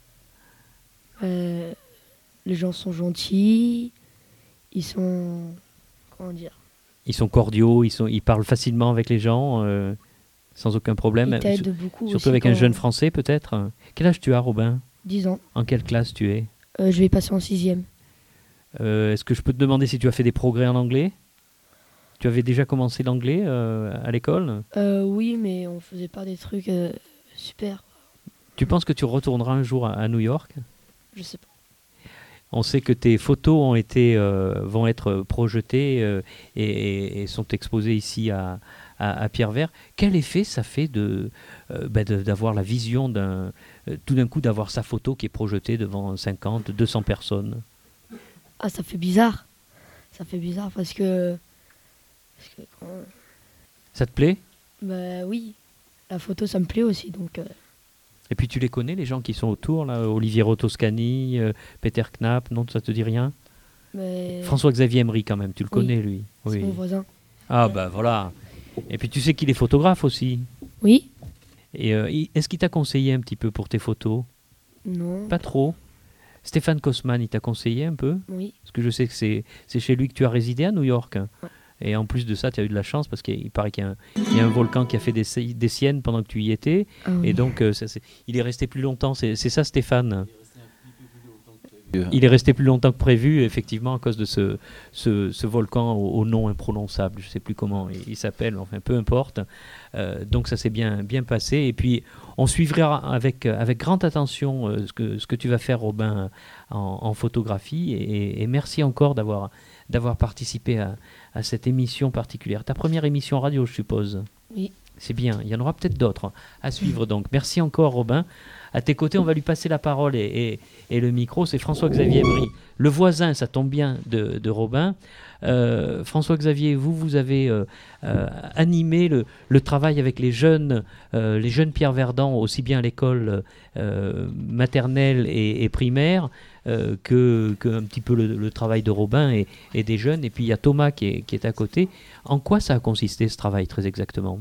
Euh, les gens sont gentils. Ils sont... Comment dire? Ils sont cordiaux, ils, sont, ils parlent facilement avec les gens, euh, sans aucun problème. Ils t'aident Sur- beaucoup Surtout aussi avec un quand- jeune Français peut-être. Quel âge tu as, Robin? dix ans. En quelle classe tu es? Euh, je vais passer en sixième. Euh, Est-ce que je peux te demander si tu as fait des progrès en anglais? Tu avais déjà commencé l'anglais euh, à l'école? Euh, oui, mais on faisait pas des trucs euh, super. Tu penses que tu retourneras un jour à, à New York? Je sais pas. On sait que tes photos ont été, euh, vont être projetées euh, et, et- et sont exposées ici à, à, à Pierrevert. Quel effet ça fait de, euh, ben de- d'avoir la vision d'un... euh, tout d'un coup d'avoir sa photo qui est projetée devant cinquante, deux cents personnes? Ah, ça fait bizarre. Ça fait bizarre parce que... Parce que quand- Ça te plaît? Bah oui, la photo, ça me plaît aussi, donc... euh, Et puis tu les connais, les gens qui sont autour, là, Oliviero Toscani, euh, Peter Knapp, non, ça te dit rien? mais François-Xavier Emery quand même, tu le Oui, connais lui? c'est mon voisin. Ah bah voilà. Et puis tu sais qu'il est photographe aussi. Oui? Et euh, il- est-ce qu'il t'a conseillé un petit peu pour tes photos? Non. Pas trop. Stéphane Kosman, il t'a conseillé un peu? Oui. Parce que je sais que c'est, c'est chez lui que tu as résidé à New York. Et en plus de ça, tu as eu de la chance parce qu'il il paraît qu'il y a un, il y a un volcan qui a fait des, si- des siennes pendant que tu y étais. Ah oui. Et donc, euh, ça, c'est- il est resté plus longtemps. C'est, c'est ça, Stéphane? Il est resté plus longtemps que prévu, effectivement, à cause de ce, ce, ce volcan au, au nom imprononçable. Je ne sais plus comment il, il s'appelle, enfin, peu importe. Euh, donc, ça s'est bien, bien passé. Et puis, on suivra avec, avec grande attention euh, ce, que, ce que tu vas faire, Robin, en, en photographie. Et, et merci encore d'avoir, d'avoir participé à, à cette émission particulière. Ta première émission radio, je suppose? Oui. C'est bien. Il y en aura peut-être d'autres à suivre. Donc, merci encore, Robin. À tes côtés, on va lui passer la parole et, et- et le micro. C'est François-Xavier Emery, le voisin, ça tombe bien, de, de Robin. Euh, François-Xavier, vous, vous avez euh, euh, animé le, le travail avec les jeunes, euh, les jeunes Pierre Verdant, aussi bien à l'école euh, maternelle et, et primaire, euh, que, que un petit peu le, le travail de Robin et, et des jeunes. Et puis il y a Thomas qui est, qui est à côté. En quoi ça a consisté ce travail très exactement?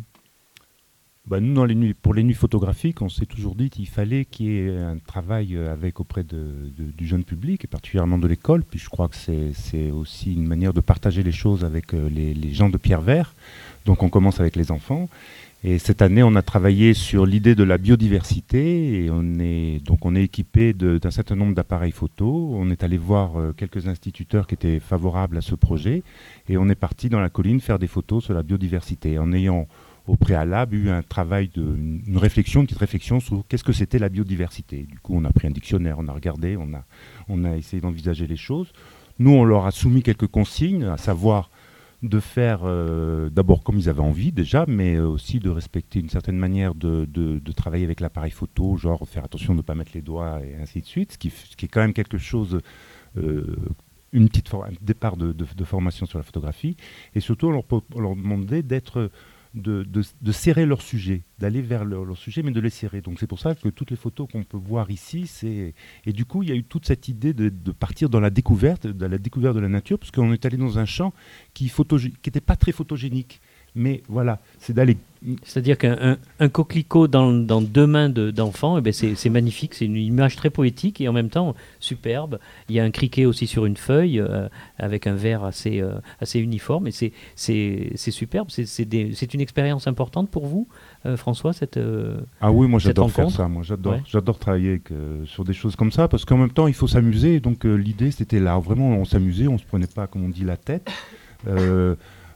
Bah, nous, dans les nuits, pour les nuits photographiques, on s'est toujours dit qu'il fallait qu'il y ait un travail euh, avec auprès de, de- du jeune public, et particulièrement de l'école. Puis je crois que c'est, c'est aussi une manière de partager les choses avec euh, les, les gens de Pierrevert. Donc on commence avec les enfants. Et cette année, on a travaillé sur l'idée de la biodiversité. Et on est, donc on est équipé de- d'un certain nombre d'appareils photo. On est allé voir euh, quelques instituteurs qui étaient favorables à ce projet. Et on est parti dans la colline faire des photos sur la biodiversité, en ayant au préalable eu un travail, de, une une réflexion, une petite réflexion sur qu'est-ce que c'était la biodiversité. Du coup, on a pris un dictionnaire, on a regardé, on a, on a essayé d'envisager les choses. Nous, on leur a soumis quelques consignes, à savoir de faire euh, d'abord comme ils avaient envie déjà, mais euh, aussi de respecter une certaine manière de, de, de travailler avec l'appareil photo, genre faire attention de ne pas mettre les doigts et ainsi de suite, ce qui, f- ce qui est quand même quelque chose... euh, une petite for- un départ de, de- de formation sur la photographie, et surtout on leur, po- on leur demandait d'être, de, de- de serrer leur sujet, d'aller vers leur, leur sujet, mais de les serrer. Donc c'est pour ça que toutes les photos qu'on peut voir ici, c'est... Et du coup, il y a eu toute cette idée de, de partir dans la découverte, de la découverte de la nature, parce qu'on est allé dans un champ qui n'était pas très photogénique. Mais voilà, c'est d'aller... C'est-à-dire qu'un un, un coquelicot dans, dans deux mains de- d'enfants, eh ben c'est c'est magnifique, c'est une image très poétique et en même temps superbe. Il y a un criquet aussi sur une feuille euh, avec un vert assez, euh, assez uniforme et c'est c'est- c'est superbe. C'est c'est des- c'est une expérience importante pour vous, euh, François, cette euh, Ah oui, moi cette j'adore faire rencontre ça, moi j'adore, Ouais. j'adore travailler avec, euh, sur des choses comme ça, parce qu'en même temps il faut s'amuser, donc euh, l'idée c'était là, vraiment on s'amusait, on se prenait pas, comme on dit, la tête. Euh,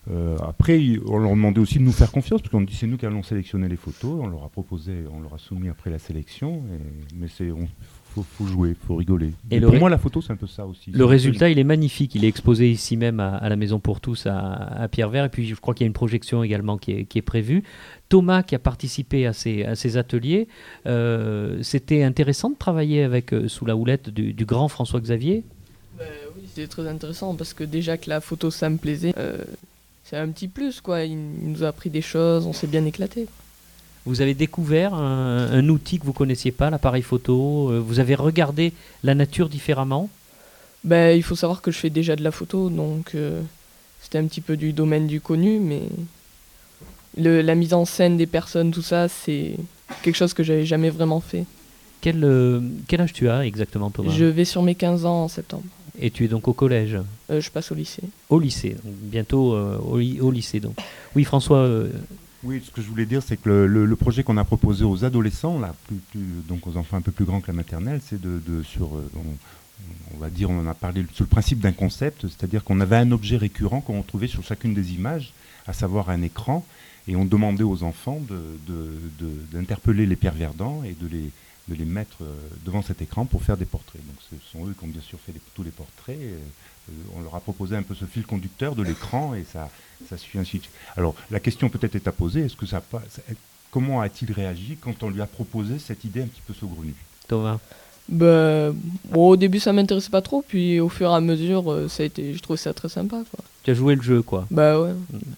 Euh, après, on leur demandait aussi de nous faire confiance, parce qu'on dit c'est nous qui allons sélectionner les photos. On leur a proposé, on leur a soumis après la sélection. Et, mais c'est, on, faut, faut jouer, faut rigoler. Et, et pour ré... moi, la photo, c'est un peu ça aussi. Le résultat, il est magnifique. Il est exposé ici même à, à la Maison pour tous à, à Pierrevert. Et puis, je crois qu'il y a une projection également qui est, qui est prévue. Thomas, qui a participé à ces, à ces ateliers, euh, c'était intéressant de travailler avec, euh, sous la houlette du, du grand François Xavier. Bah, oui, c'était très intéressant parce que déjà que la photo, ça me plaisait. Euh... C'est un petit plus, quoi. Il nous a appris des choses, on s'est bien éclaté. Vous avez découvert un, un outil que vous ne connaissiez pas, l'appareil photo. Euh, vous avez regardé la nature différemment. Ben, il faut savoir que je fais déjà de la photo, donc euh, c'était un petit peu du domaine du connu, mais le, la mise en scène des personnes, tout ça, c'est quelque chose que j'avais jamais vraiment fait. Quel, euh, quel âge tu as exactement, Thomas ? Je vais sur mes quinze ans en septembre. Et tu es donc au collège ? euh, Je passe au lycée. Au lycée, donc bientôt euh, au, au lycée. Donc. Oui, François euh... Oui, ce que je voulais dire, c'est que le, le, le projet qu'on a proposé aux adolescents, là, plus, plus, donc aux enfants un peu plus grands que la maternelle, c'est de, de sur, euh, on, on va dire, on en a parlé sur le principe d'un concept, c'est-à-dire qu'on avait un objet récurrent qu'on trouvait sur chacune des images, à savoir un écran, et on demandait aux enfants de, de, de, d'interpeller les perverdants et de les de les mettre euh, devant cet écran pour faire des portraits. Donc ce sont eux qui ont bien sûr fait les, tous les portraits. Et, euh, on leur a proposé un peu ce fil conducteur de l'écran et ça, ça suit ainsi de suite. Alors la question peut-être est à poser, est-ce que ça, ça, comment a-t-il réagi quand on lui a proposé cette idée un petit peu saugrenue ? Thomas ? Ben, bon, au début ça m'intéressait pas trop, puis au fur et à mesure, ça a été, je trouvais ça très sympa, quoi. Tu as joué le jeu, quoi. Bah ouais.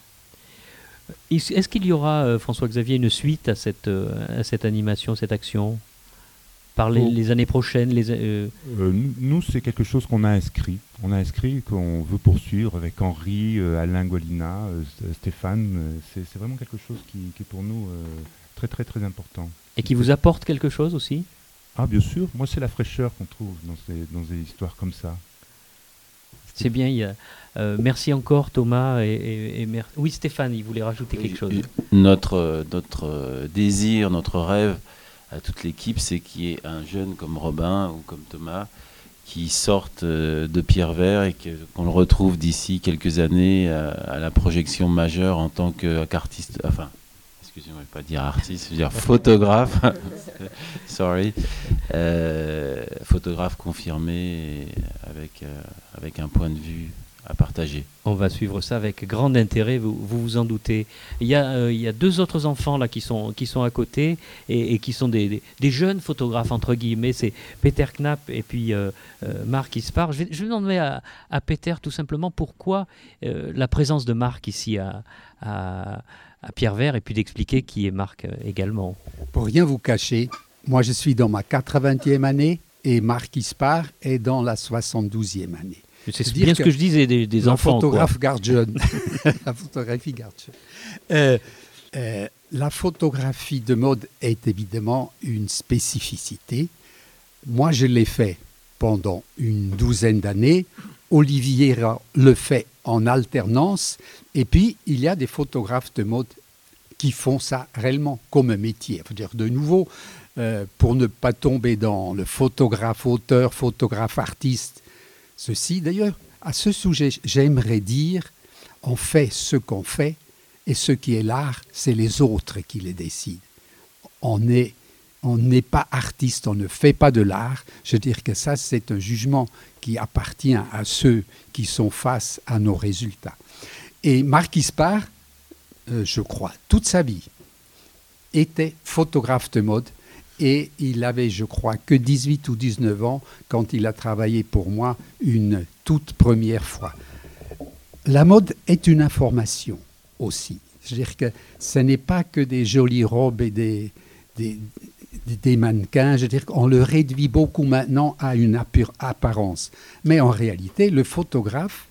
Est-ce qu'il y aura, euh, François-Xavier, une suite à cette, euh, à cette animation, cette action ? Par les, les années prochaines les, euh... Euh, nous, nous, c'est quelque chose qu'on a inscrit. On a inscrit qu'on veut poursuivre avec Henri, euh, Alain Golina, euh, Stéphane. Euh, c'est, c'est vraiment quelque chose qui, qui est pour nous euh, très très très important. Et qui vous apporte quelque chose aussi ? Ah bien sûr, moi c'est la fraîcheur qu'on trouve dans ces, dans des histoires comme ça. C'est bien, il y a, euh, merci encore Thomas et, et, et mer... Oui Stéphane, il voulait rajouter quelque chose. Notre, notre désir, notre rêve à toute l'équipe, c'est qu'il y ait un jeune comme Robin ou comme Thomas qui sorte de Pierrevert et que, qu'on le retrouve d'ici quelques années à, à la projection majeure en tant qu'artiste, enfin, excusez-moi, je ne vais pas dire artiste, je veux dire photographe, sorry, euh, photographe confirmé avec, euh, avec un point de vue à partager. On va suivre ça avec grand intérêt, vous vous, vous en doutez. Il y a, euh, il y a deux autres enfants là qui sont, qui sont à côté et, et qui sont des, des, des jeunes photographes, entre guillemets. C'est Peter Knapp et puis euh, euh, Marc Ispar. Je vais, je vais demander à, à Peter tout simplement pourquoi euh, la présence de Marc ici à, à, à Pierrevert et puis d'expliquer qui est Marc euh, également. Pour rien vous cacher, moi je suis dans ma quatre-vingtième année et Marc Ispar est dans la soixante-douzième année. C'est bien ce que je disais des, des enfants. Photographe garde jeune. La photographie garde jeune. Euh, euh, la photographie de mode est évidemment une spécificité. Moi, je l'ai fait pendant une douzaine d'années. Olivier le fait en alternance. Et puis, il y a des photographes de mode qui font ça réellement comme un métier. Il faut dire de nouveau, euh, pour ne pas tomber dans le photographe auteur, photographe artiste. Ceci, d'ailleurs, à ce sujet, j'aimerais dire, on fait ce qu'on fait et ce qui est l'art, c'est les autres qui les décident. On n'est on n'est pas artiste, on ne fait pas de l'art. Je veux dire que ça, c'est un jugement qui appartient à ceux qui sont face à nos résultats. Et Marc Ispar, euh, je crois, toute sa vie, était photographe de mode. Et il avait, je crois, que dix-huit ou dix-neuf ans quand il a travaillé pour moi une toute première fois. La mode est une information aussi. Je veux dire que ce n'est pas que des jolies robes et des, des, des mannequins. Je veux dire qu'on le réduit beaucoup maintenant à une apparence. Mais en réalité, le photographe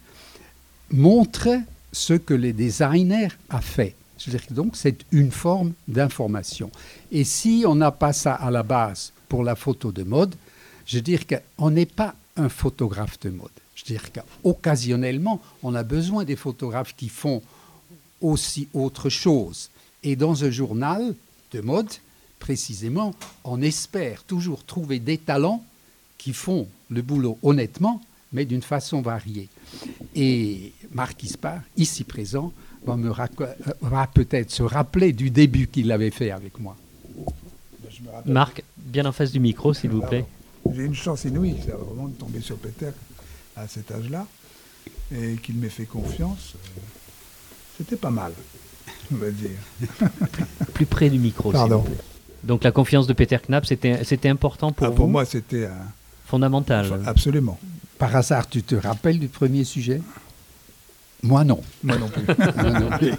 montre ce que le designer a fait. Je veux dire que donc c'est une forme d'information. Et si on n'a pas ça à la base pour la photo de mode, je veux dire qu'on n'est pas un photographe de mode. Je veux dire qu'occasionnellement, on a besoin des photographes qui font aussi autre chose. Et dans un journal de mode, précisément, on espère toujours trouver des talents qui font le boulot honnêtement, mais d'une façon variée. Et Marc Ispard, ici présent, va, me raco- va peut-être se rappeler du début qu'il avait fait avec moi. Marc, bien en face du micro, s'il vous plaît. J'ai une chance inouïe, c'est vraiment de tomber sur Peter à cet âge-là, et qu'il m'ait fait confiance. Euh, c'était pas mal, on va dire. Plus près du micro, Pardon. s'il vous plaît. Donc la confiance de Peter Knapp, c'était, c'était important pour ah, vous? Pour moi, c'était un... fondamental. Enfin, absolument. Par hasard, tu te rappelles du premier sujet? Moi, non. Moi non plus. Moi non plus.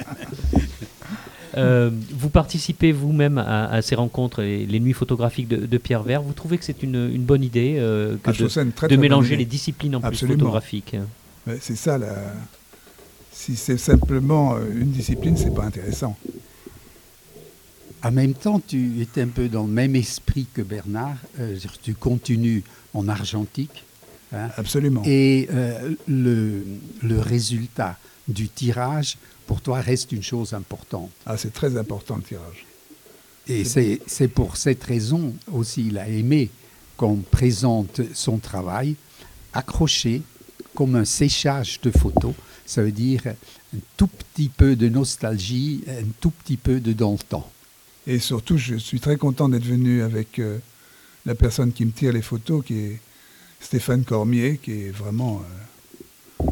Euh, vous participez vous-même à, à ces rencontres, les, les nuits photographiques de, de Pierre Vert. Vous trouvez que c'est une, une bonne idée euh, que ah, de, très, de très mélanger bonne les idée. disciplines en Absolument. plus photographiques? Ouais, c'est ça, la... si c'est simplement une discipline, c'est pas intéressant. En même temps, tu es un peu dans le même esprit que Bernard. Euh, tu continues en argentique. Hein, Absolument. Et euh, le, le résultat du tirage, pour toi, reste une chose importante. Ah, c'est très important le tirage. Et c'est, c'est pour cette raison aussi, il a aimé qu'on présente son travail accroché comme un séchage de photos. Ça veut dire un tout petit peu de nostalgie, un tout petit peu de dans le temps. Et surtout, je suis très content d'être venu avec euh, la personne qui me tire les photos, qui est Stéphane Cormier, qui est vraiment euh,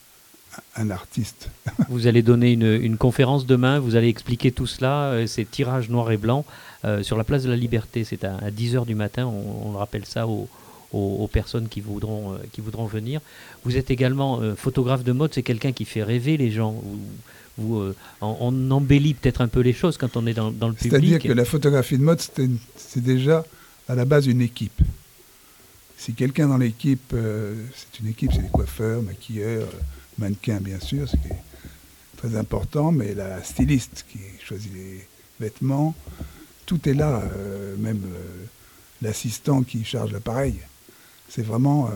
un artiste. Vous allez donner une, une conférence demain, vous allez expliquer tout cela, euh, ces tirages noir et blanc, euh, sur la place de la Liberté. C'est à, à dix heures du matin, on, on le rappelle ça aux, aux, aux personnes qui voudront, euh, qui voudront venir. Vous êtes également euh, photographe de mode, c'est quelqu'un qui fait rêver les gens. Vous, vous, euh, on, on embellit peut-être un peu les choses quand on est dans, dans le public. C'est-à-dire que la photographie de mode, c'est, une, c'est déjà à la base une équipe. Si quelqu'un dans l'équipe, euh, c'est une équipe, c'est des coiffeurs, maquilleurs, euh, mannequins bien sûr, ce qui est très important, mais la styliste qui choisit les vêtements, tout est là, euh, même euh, l'assistant qui charge l'appareil. C'est vraiment euh,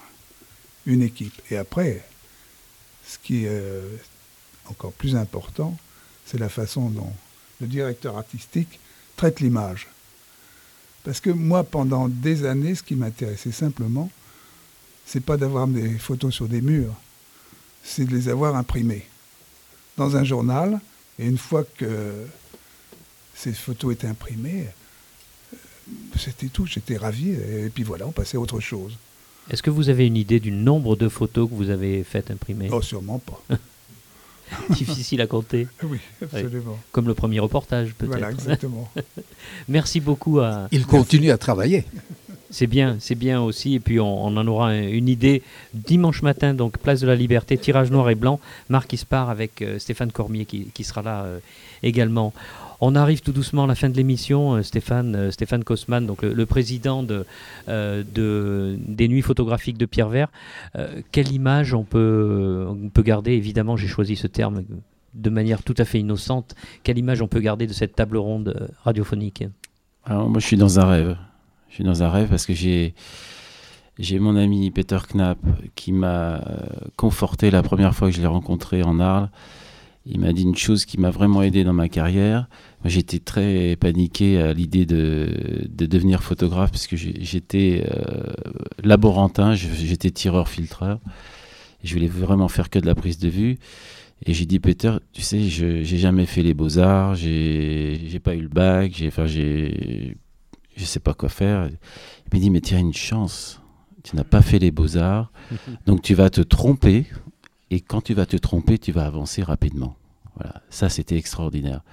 une équipe. Et après, ce qui est euh, encore plus important, c'est la façon dont le directeur artistique traite l'image. Parce que moi, pendant des années, ce qui m'intéressait simplement, c'est pas d'avoir des photos sur des murs, c'est de les avoir imprimées dans un journal. Et une fois que ces photos étaient imprimées, c'était tout, j'étais ravi. Et puis voilà, on passait à autre chose. Est-ce que vous avez une idée du nombre de photos que vous avez faites imprimer? Oh, sûrement pas. Difficile à compter. Oui, absolument. Oui. Comme le premier reportage, peut-être. Voilà, exactement. Merci beaucoup à... Il continue à travailler. C'est bien, c'est bien aussi. Et puis on, on en aura une idée dimanche matin, donc place de la Liberté, tirage noir et blanc. Marc Ispard avec euh, Stéphane Cormier qui, qui sera là euh, également. On arrive tout doucement à la fin de l'émission. Euh, Stéphane, euh, Stéphane Kosman, donc le, le président de, euh, de, des Nuits photographiques de Pierre Vert. Euh, quelle image on peut, on peut garder? Évidemment, j'ai choisi ce terme de manière tout à fait innocente. Quelle image on peut garder de cette table ronde radiophonique? Alors moi, je suis dans un rêve. Je suis dans un rêve parce que j'ai, j'ai mon ami Peter Knapp qui m'a conforté la première fois que je l'ai rencontré en Arles. Il m'a dit une chose qui m'a vraiment aidé dans ma carrière. Moi, j'étais très paniqué à l'idée de, de devenir photographe parce que j'étais euh, laborantin, j'étais tireur-filtreur. Je voulais vraiment faire que de la prise de vue. Et j'ai dit, Peter, tu sais, je j'ai jamais fait les beaux-arts, j'ai, j'ai pas eu le bac, j'ai, enfin, j'ai, je sais pas quoi faire. Il m'a dit, mais tu as une chance, tu n'as pas fait les beaux-arts, donc tu vas te tromper, et quand tu vas te tromper, tu vas avancer rapidement. Voilà, ça c'était extraordinaire.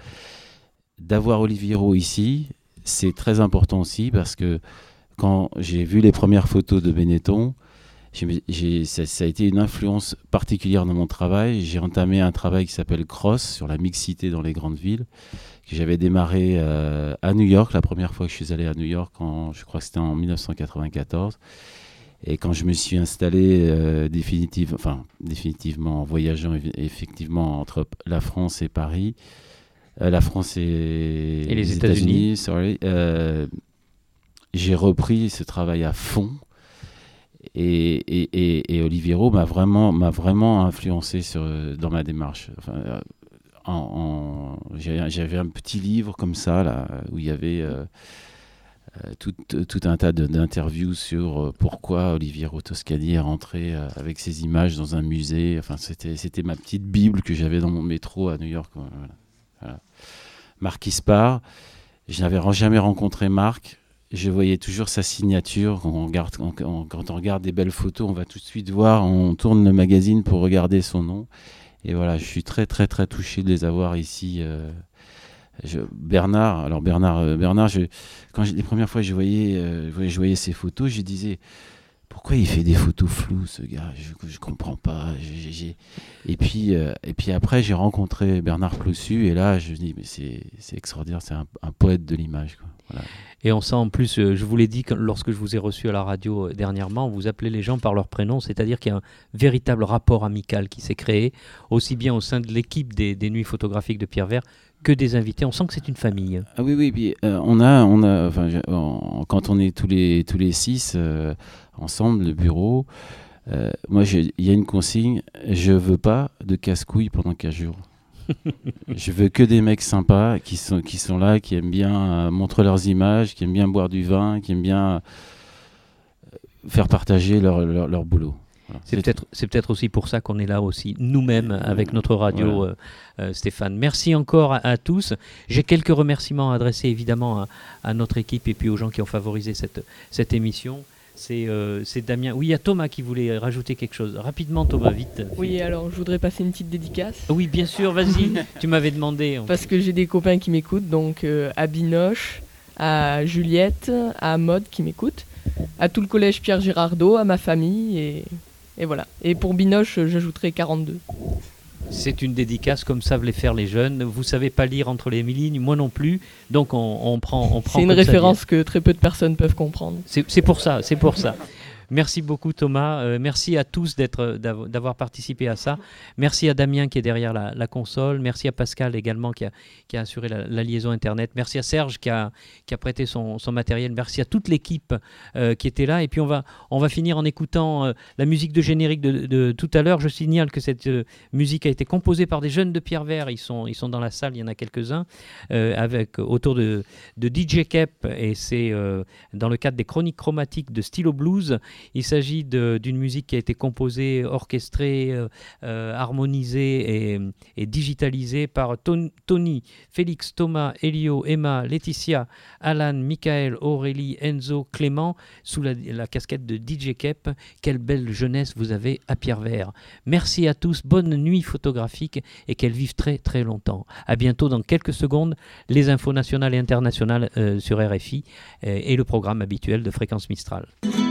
D'avoir Olivier Roux ici, c'est très important aussi, parce que quand j'ai vu les premières photos de Benetton, j'ai, j'ai, ça, ça a été une influence particulière dans mon travail. J'ai entamé un travail qui s'appelle Cross, sur la mixité dans les grandes villes, que j'avais démarré euh, à New York, la première fois que je suis allé à New York, en, je crois que c'était en dix-neuf cent quatre-vingt-quatorze. Et quand je me suis installé euh, définitive, enfin, définitivement en voyageant effectivement entre la France et Paris, euh, la France et, et les, les États-Unis, États-Unis sorry, euh, j'ai repris ce travail à fond. Et, et, et, et Olivier Roux m'a vraiment, m'a vraiment influencé sur, dans ma démarche. Enfin, en, en, j'avais un petit livre comme ça, là, où il y avait euh, euh, tout, tout un tas de, d'interviews sur euh, pourquoi Oliviero Toscani est rentré euh, avec ses images dans un musée. Enfin, c'était, c'était ma petite bible que j'avais dans mon métro à New York. Voilà. Voilà. Marc Ispar, je n'avais jamais rencontré Marc. Je voyais toujours sa signature. Quand on, regarde, quand, on, quand on regarde des belles photos, on va tout de suite voir, on tourne le magazine pour regarder son nom. Et voilà, je suis très très très touché de les avoir ici. Euh, je, Bernard, alors Bernard, euh, Bernard je, quand je, les premières fois que je voyais, euh, je voyais ces photos, je disais, pourquoi il fait des photos floues, ce gars? Je ne comprends pas. J'ai, j'ai... Et, puis, euh, et puis après, j'ai rencontré Bernard Plossu, et là, je me dis, mais c'est, c'est extraordinaire, c'est un, un poète de l'image, quoi. Voilà. Et on sent en plus, euh, je vous l'ai dit que, lorsque je vous ai reçu à la radio euh, dernièrement, vous appelez les gens par leur prénom, c'est-à-dire qu'il y a un véritable rapport amical qui s'est créé, aussi bien au sein de l'équipe des, des Nuits photographiques de Pierre Vert que des invités. On sent que c'est une famille. Ah oui, oui, puis euh, on a, on a, enfin, on, quand on est tous les, tous les six euh, ensemble, le bureau, euh, moi, il y a une consigne, je veux pas de casse-couilles pendant quinze jours. Je veux que des mecs sympas qui sont, qui sont là, qui aiment bien euh, montrer leurs images, qui aiment bien boire du vin, qui aiment bien euh, faire partager leur, leur, leur boulot. Voilà. C'est, c'est, peut-être, c'est peut-être aussi pour ça qu'on est là aussi, nous-mêmes, avec notre radio, voilà. euh, euh, Stéphane. Merci encore à, à tous. J'ai quelques remerciements à adresser évidemment à, à notre équipe et puis aux gens qui ont favorisé cette, cette émission. C'est, euh, c'est Damien. Oui, il y a Thomas qui voulait rajouter quelque chose. Rapidement, Thomas, vite. Oui, alors je voudrais passer une petite dédicace. Oui, bien sûr, vas-y. Tu m'avais demandé. Parce que j'ai des copains qui m'écoutent, donc euh, à Binoche, à Juliette, à Maud qui m'écoute, à tout le collège Pierre Girardot, à ma famille, et, et voilà. Et pour Binoche, j'ajouterai quarante-deux. C'est une dédicace comme savent les faire les jeunes. Vous savez pas lire entre les lignes, moi non plus. Donc on, on prend, on prend. C'est une référence que très peu de personnes peuvent comprendre. C'est, c'est pour ça, c'est pour ça. Merci beaucoup Thomas, euh, merci à tous d'être, d'avoir participé à ça. Merci à Damien qui est derrière la, la console, merci à Pascal également qui a, qui a assuré la, la liaison internet, merci à Serge qui a, qui a prêté son, son matériel, merci à toute l'équipe euh, qui était là. Et puis on va, on va finir en écoutant euh, la musique de générique de, de tout à l'heure. Je signale que cette euh, musique a été composée par des jeunes de Pierre Vert, ils sont, ils sont dans la salle, il y en a quelques-uns, euh, avec, autour de, de D J Kep, et c'est euh, dans le cadre des chroniques chromatiques de Stylo Blues. Il s'agit de, d'une musique qui a été composée, orchestrée, euh, euh, harmonisée et, et digitalisée par ton, Tony, Félix, Thomas, Elio, Emma, Laetitia, Alan, Michael, Aurélie, Enzo, Clément, sous la, la casquette de D J Kep. Quelle belle jeunesse vous avez à Pierre Vert. Merci à tous, bonne nuit photographique et qu'elle vive très très longtemps. À bientôt dans quelques secondes, les infos nationales et internationales euh, sur R F I euh, et le programme habituel de Fréquence Mistral.